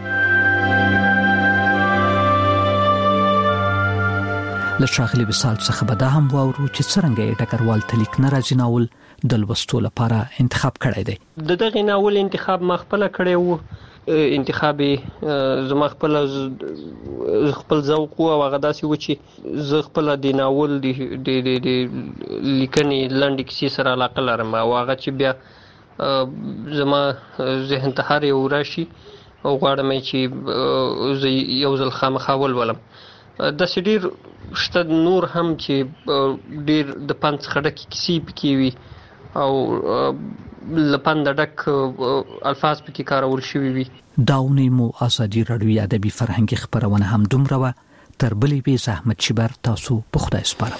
له ښاغلي وصال څخه به دا هم واورو چې څرنګه یې ډګروال ته لیک نه راځي ناول د لوستو لپاره انتخاب کړی دی. د دغې ناول انتخاب ما خپله کړی و، انتخاب زما خپل خپل ذوق و او هغه داسې و چې زه خپله د ناول د لیکنې لنډې کیسې سره علاقه لرم او هغه چې بیا زما ذهن ته هر یو راشي او غواړم چې زه یو ځل خامخا ولولم. داسې ډېر شته نور هم چې ډېر د پند څخه ډکې کیسې پکې وي او له پنده ډک الفاظ پکې کارول شوي وي. دا اونۍ مو ازادي راډیو ادبي فرهنګي خپرونه هم دومره وه. تر بلې بې زحمت شیبر تاسو په خدای سپارم.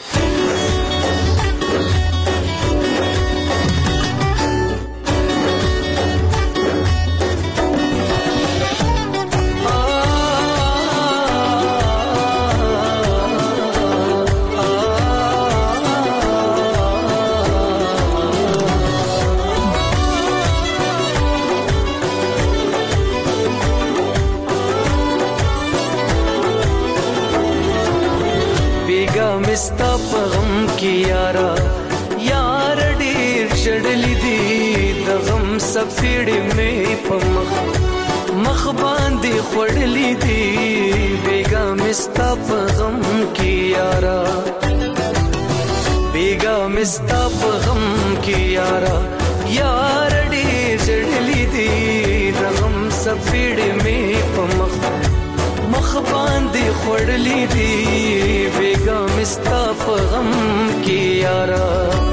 ستا په غم کې یارا یار ډېر چړلې دي د غم سفیړې مې په مخ مخ باندې خوړلې دي بیګا مې ستا په غم کې یارا بیګا مې ستا په غم کې یارا یار ډېر چړلې دي د غم سفیړې مې په مخ مخ باندې خوړلې دي بیګا مې ستا په غم کې یارا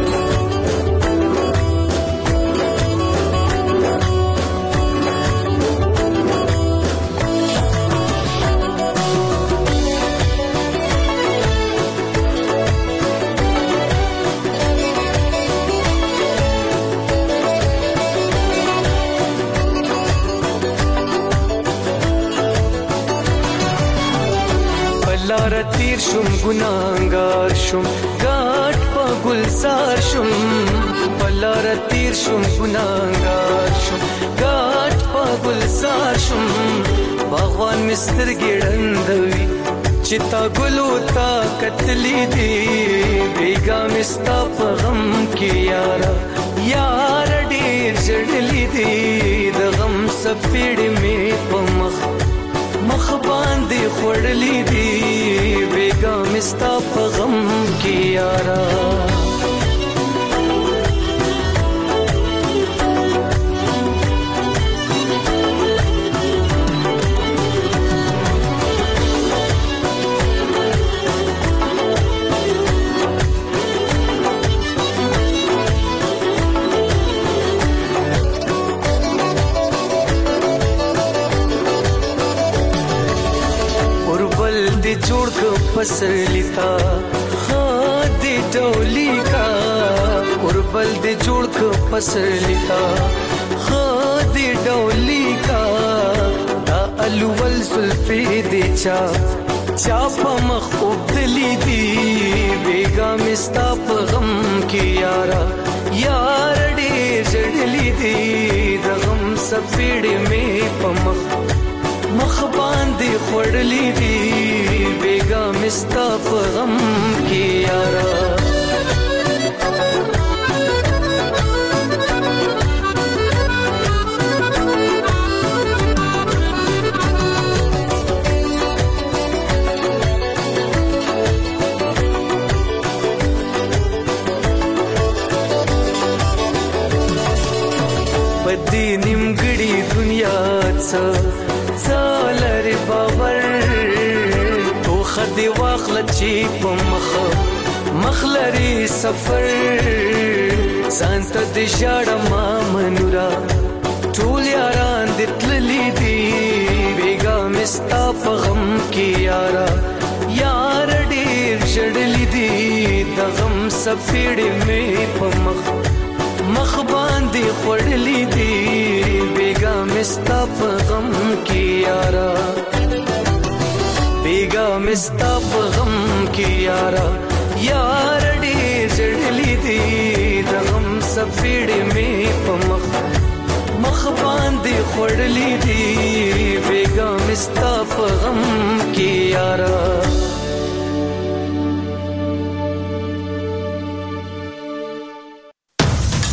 لار تیر شم ګناهګار شم ګاټ په ګلزار شم لار تیر شم ګناهګار شم ګاټ په ګلزار شم باغوان مستر ګړندوي چې تا ګلو تا کتلې دي بیګا مستا په غم کې یارا یار ډېر جړلې دي د غم سپېړې مې په مخ مخ باندې خوړلې دي بیګا مستا په غم کې یارا جوړ کو پسلیتا خادي ډولي کا اوربل دې جوړ کو پسلیتا خادي ډولي کا دا الول زلفي دې چا چا په مخ وبدلې دي بیګا مستا په غم کې یارا یار دې جړلې دي د غم سپېړې مې په مخ مخ باندې خوړلې دي بیګا مستا په غم کې یارا پدې نیمګړې دنیا څه څالر باور تو خدي واخل چی په مخ مخلري سفر سانت د شاړه ما منورا ټول یاران د تللی دي بیګا مستا په غم کې یارا یار ډېر شړلې دي د غم سپېړې مې په مخ مخ باندې خوړلې دي بیګا مستا په غم کې یارا بیگا مستا په غم کې یارا یار ډېر جړلې دي د غم سپېړې مې په مخ مخ باندې خړلې دي بیگا مستا په غم کې یارا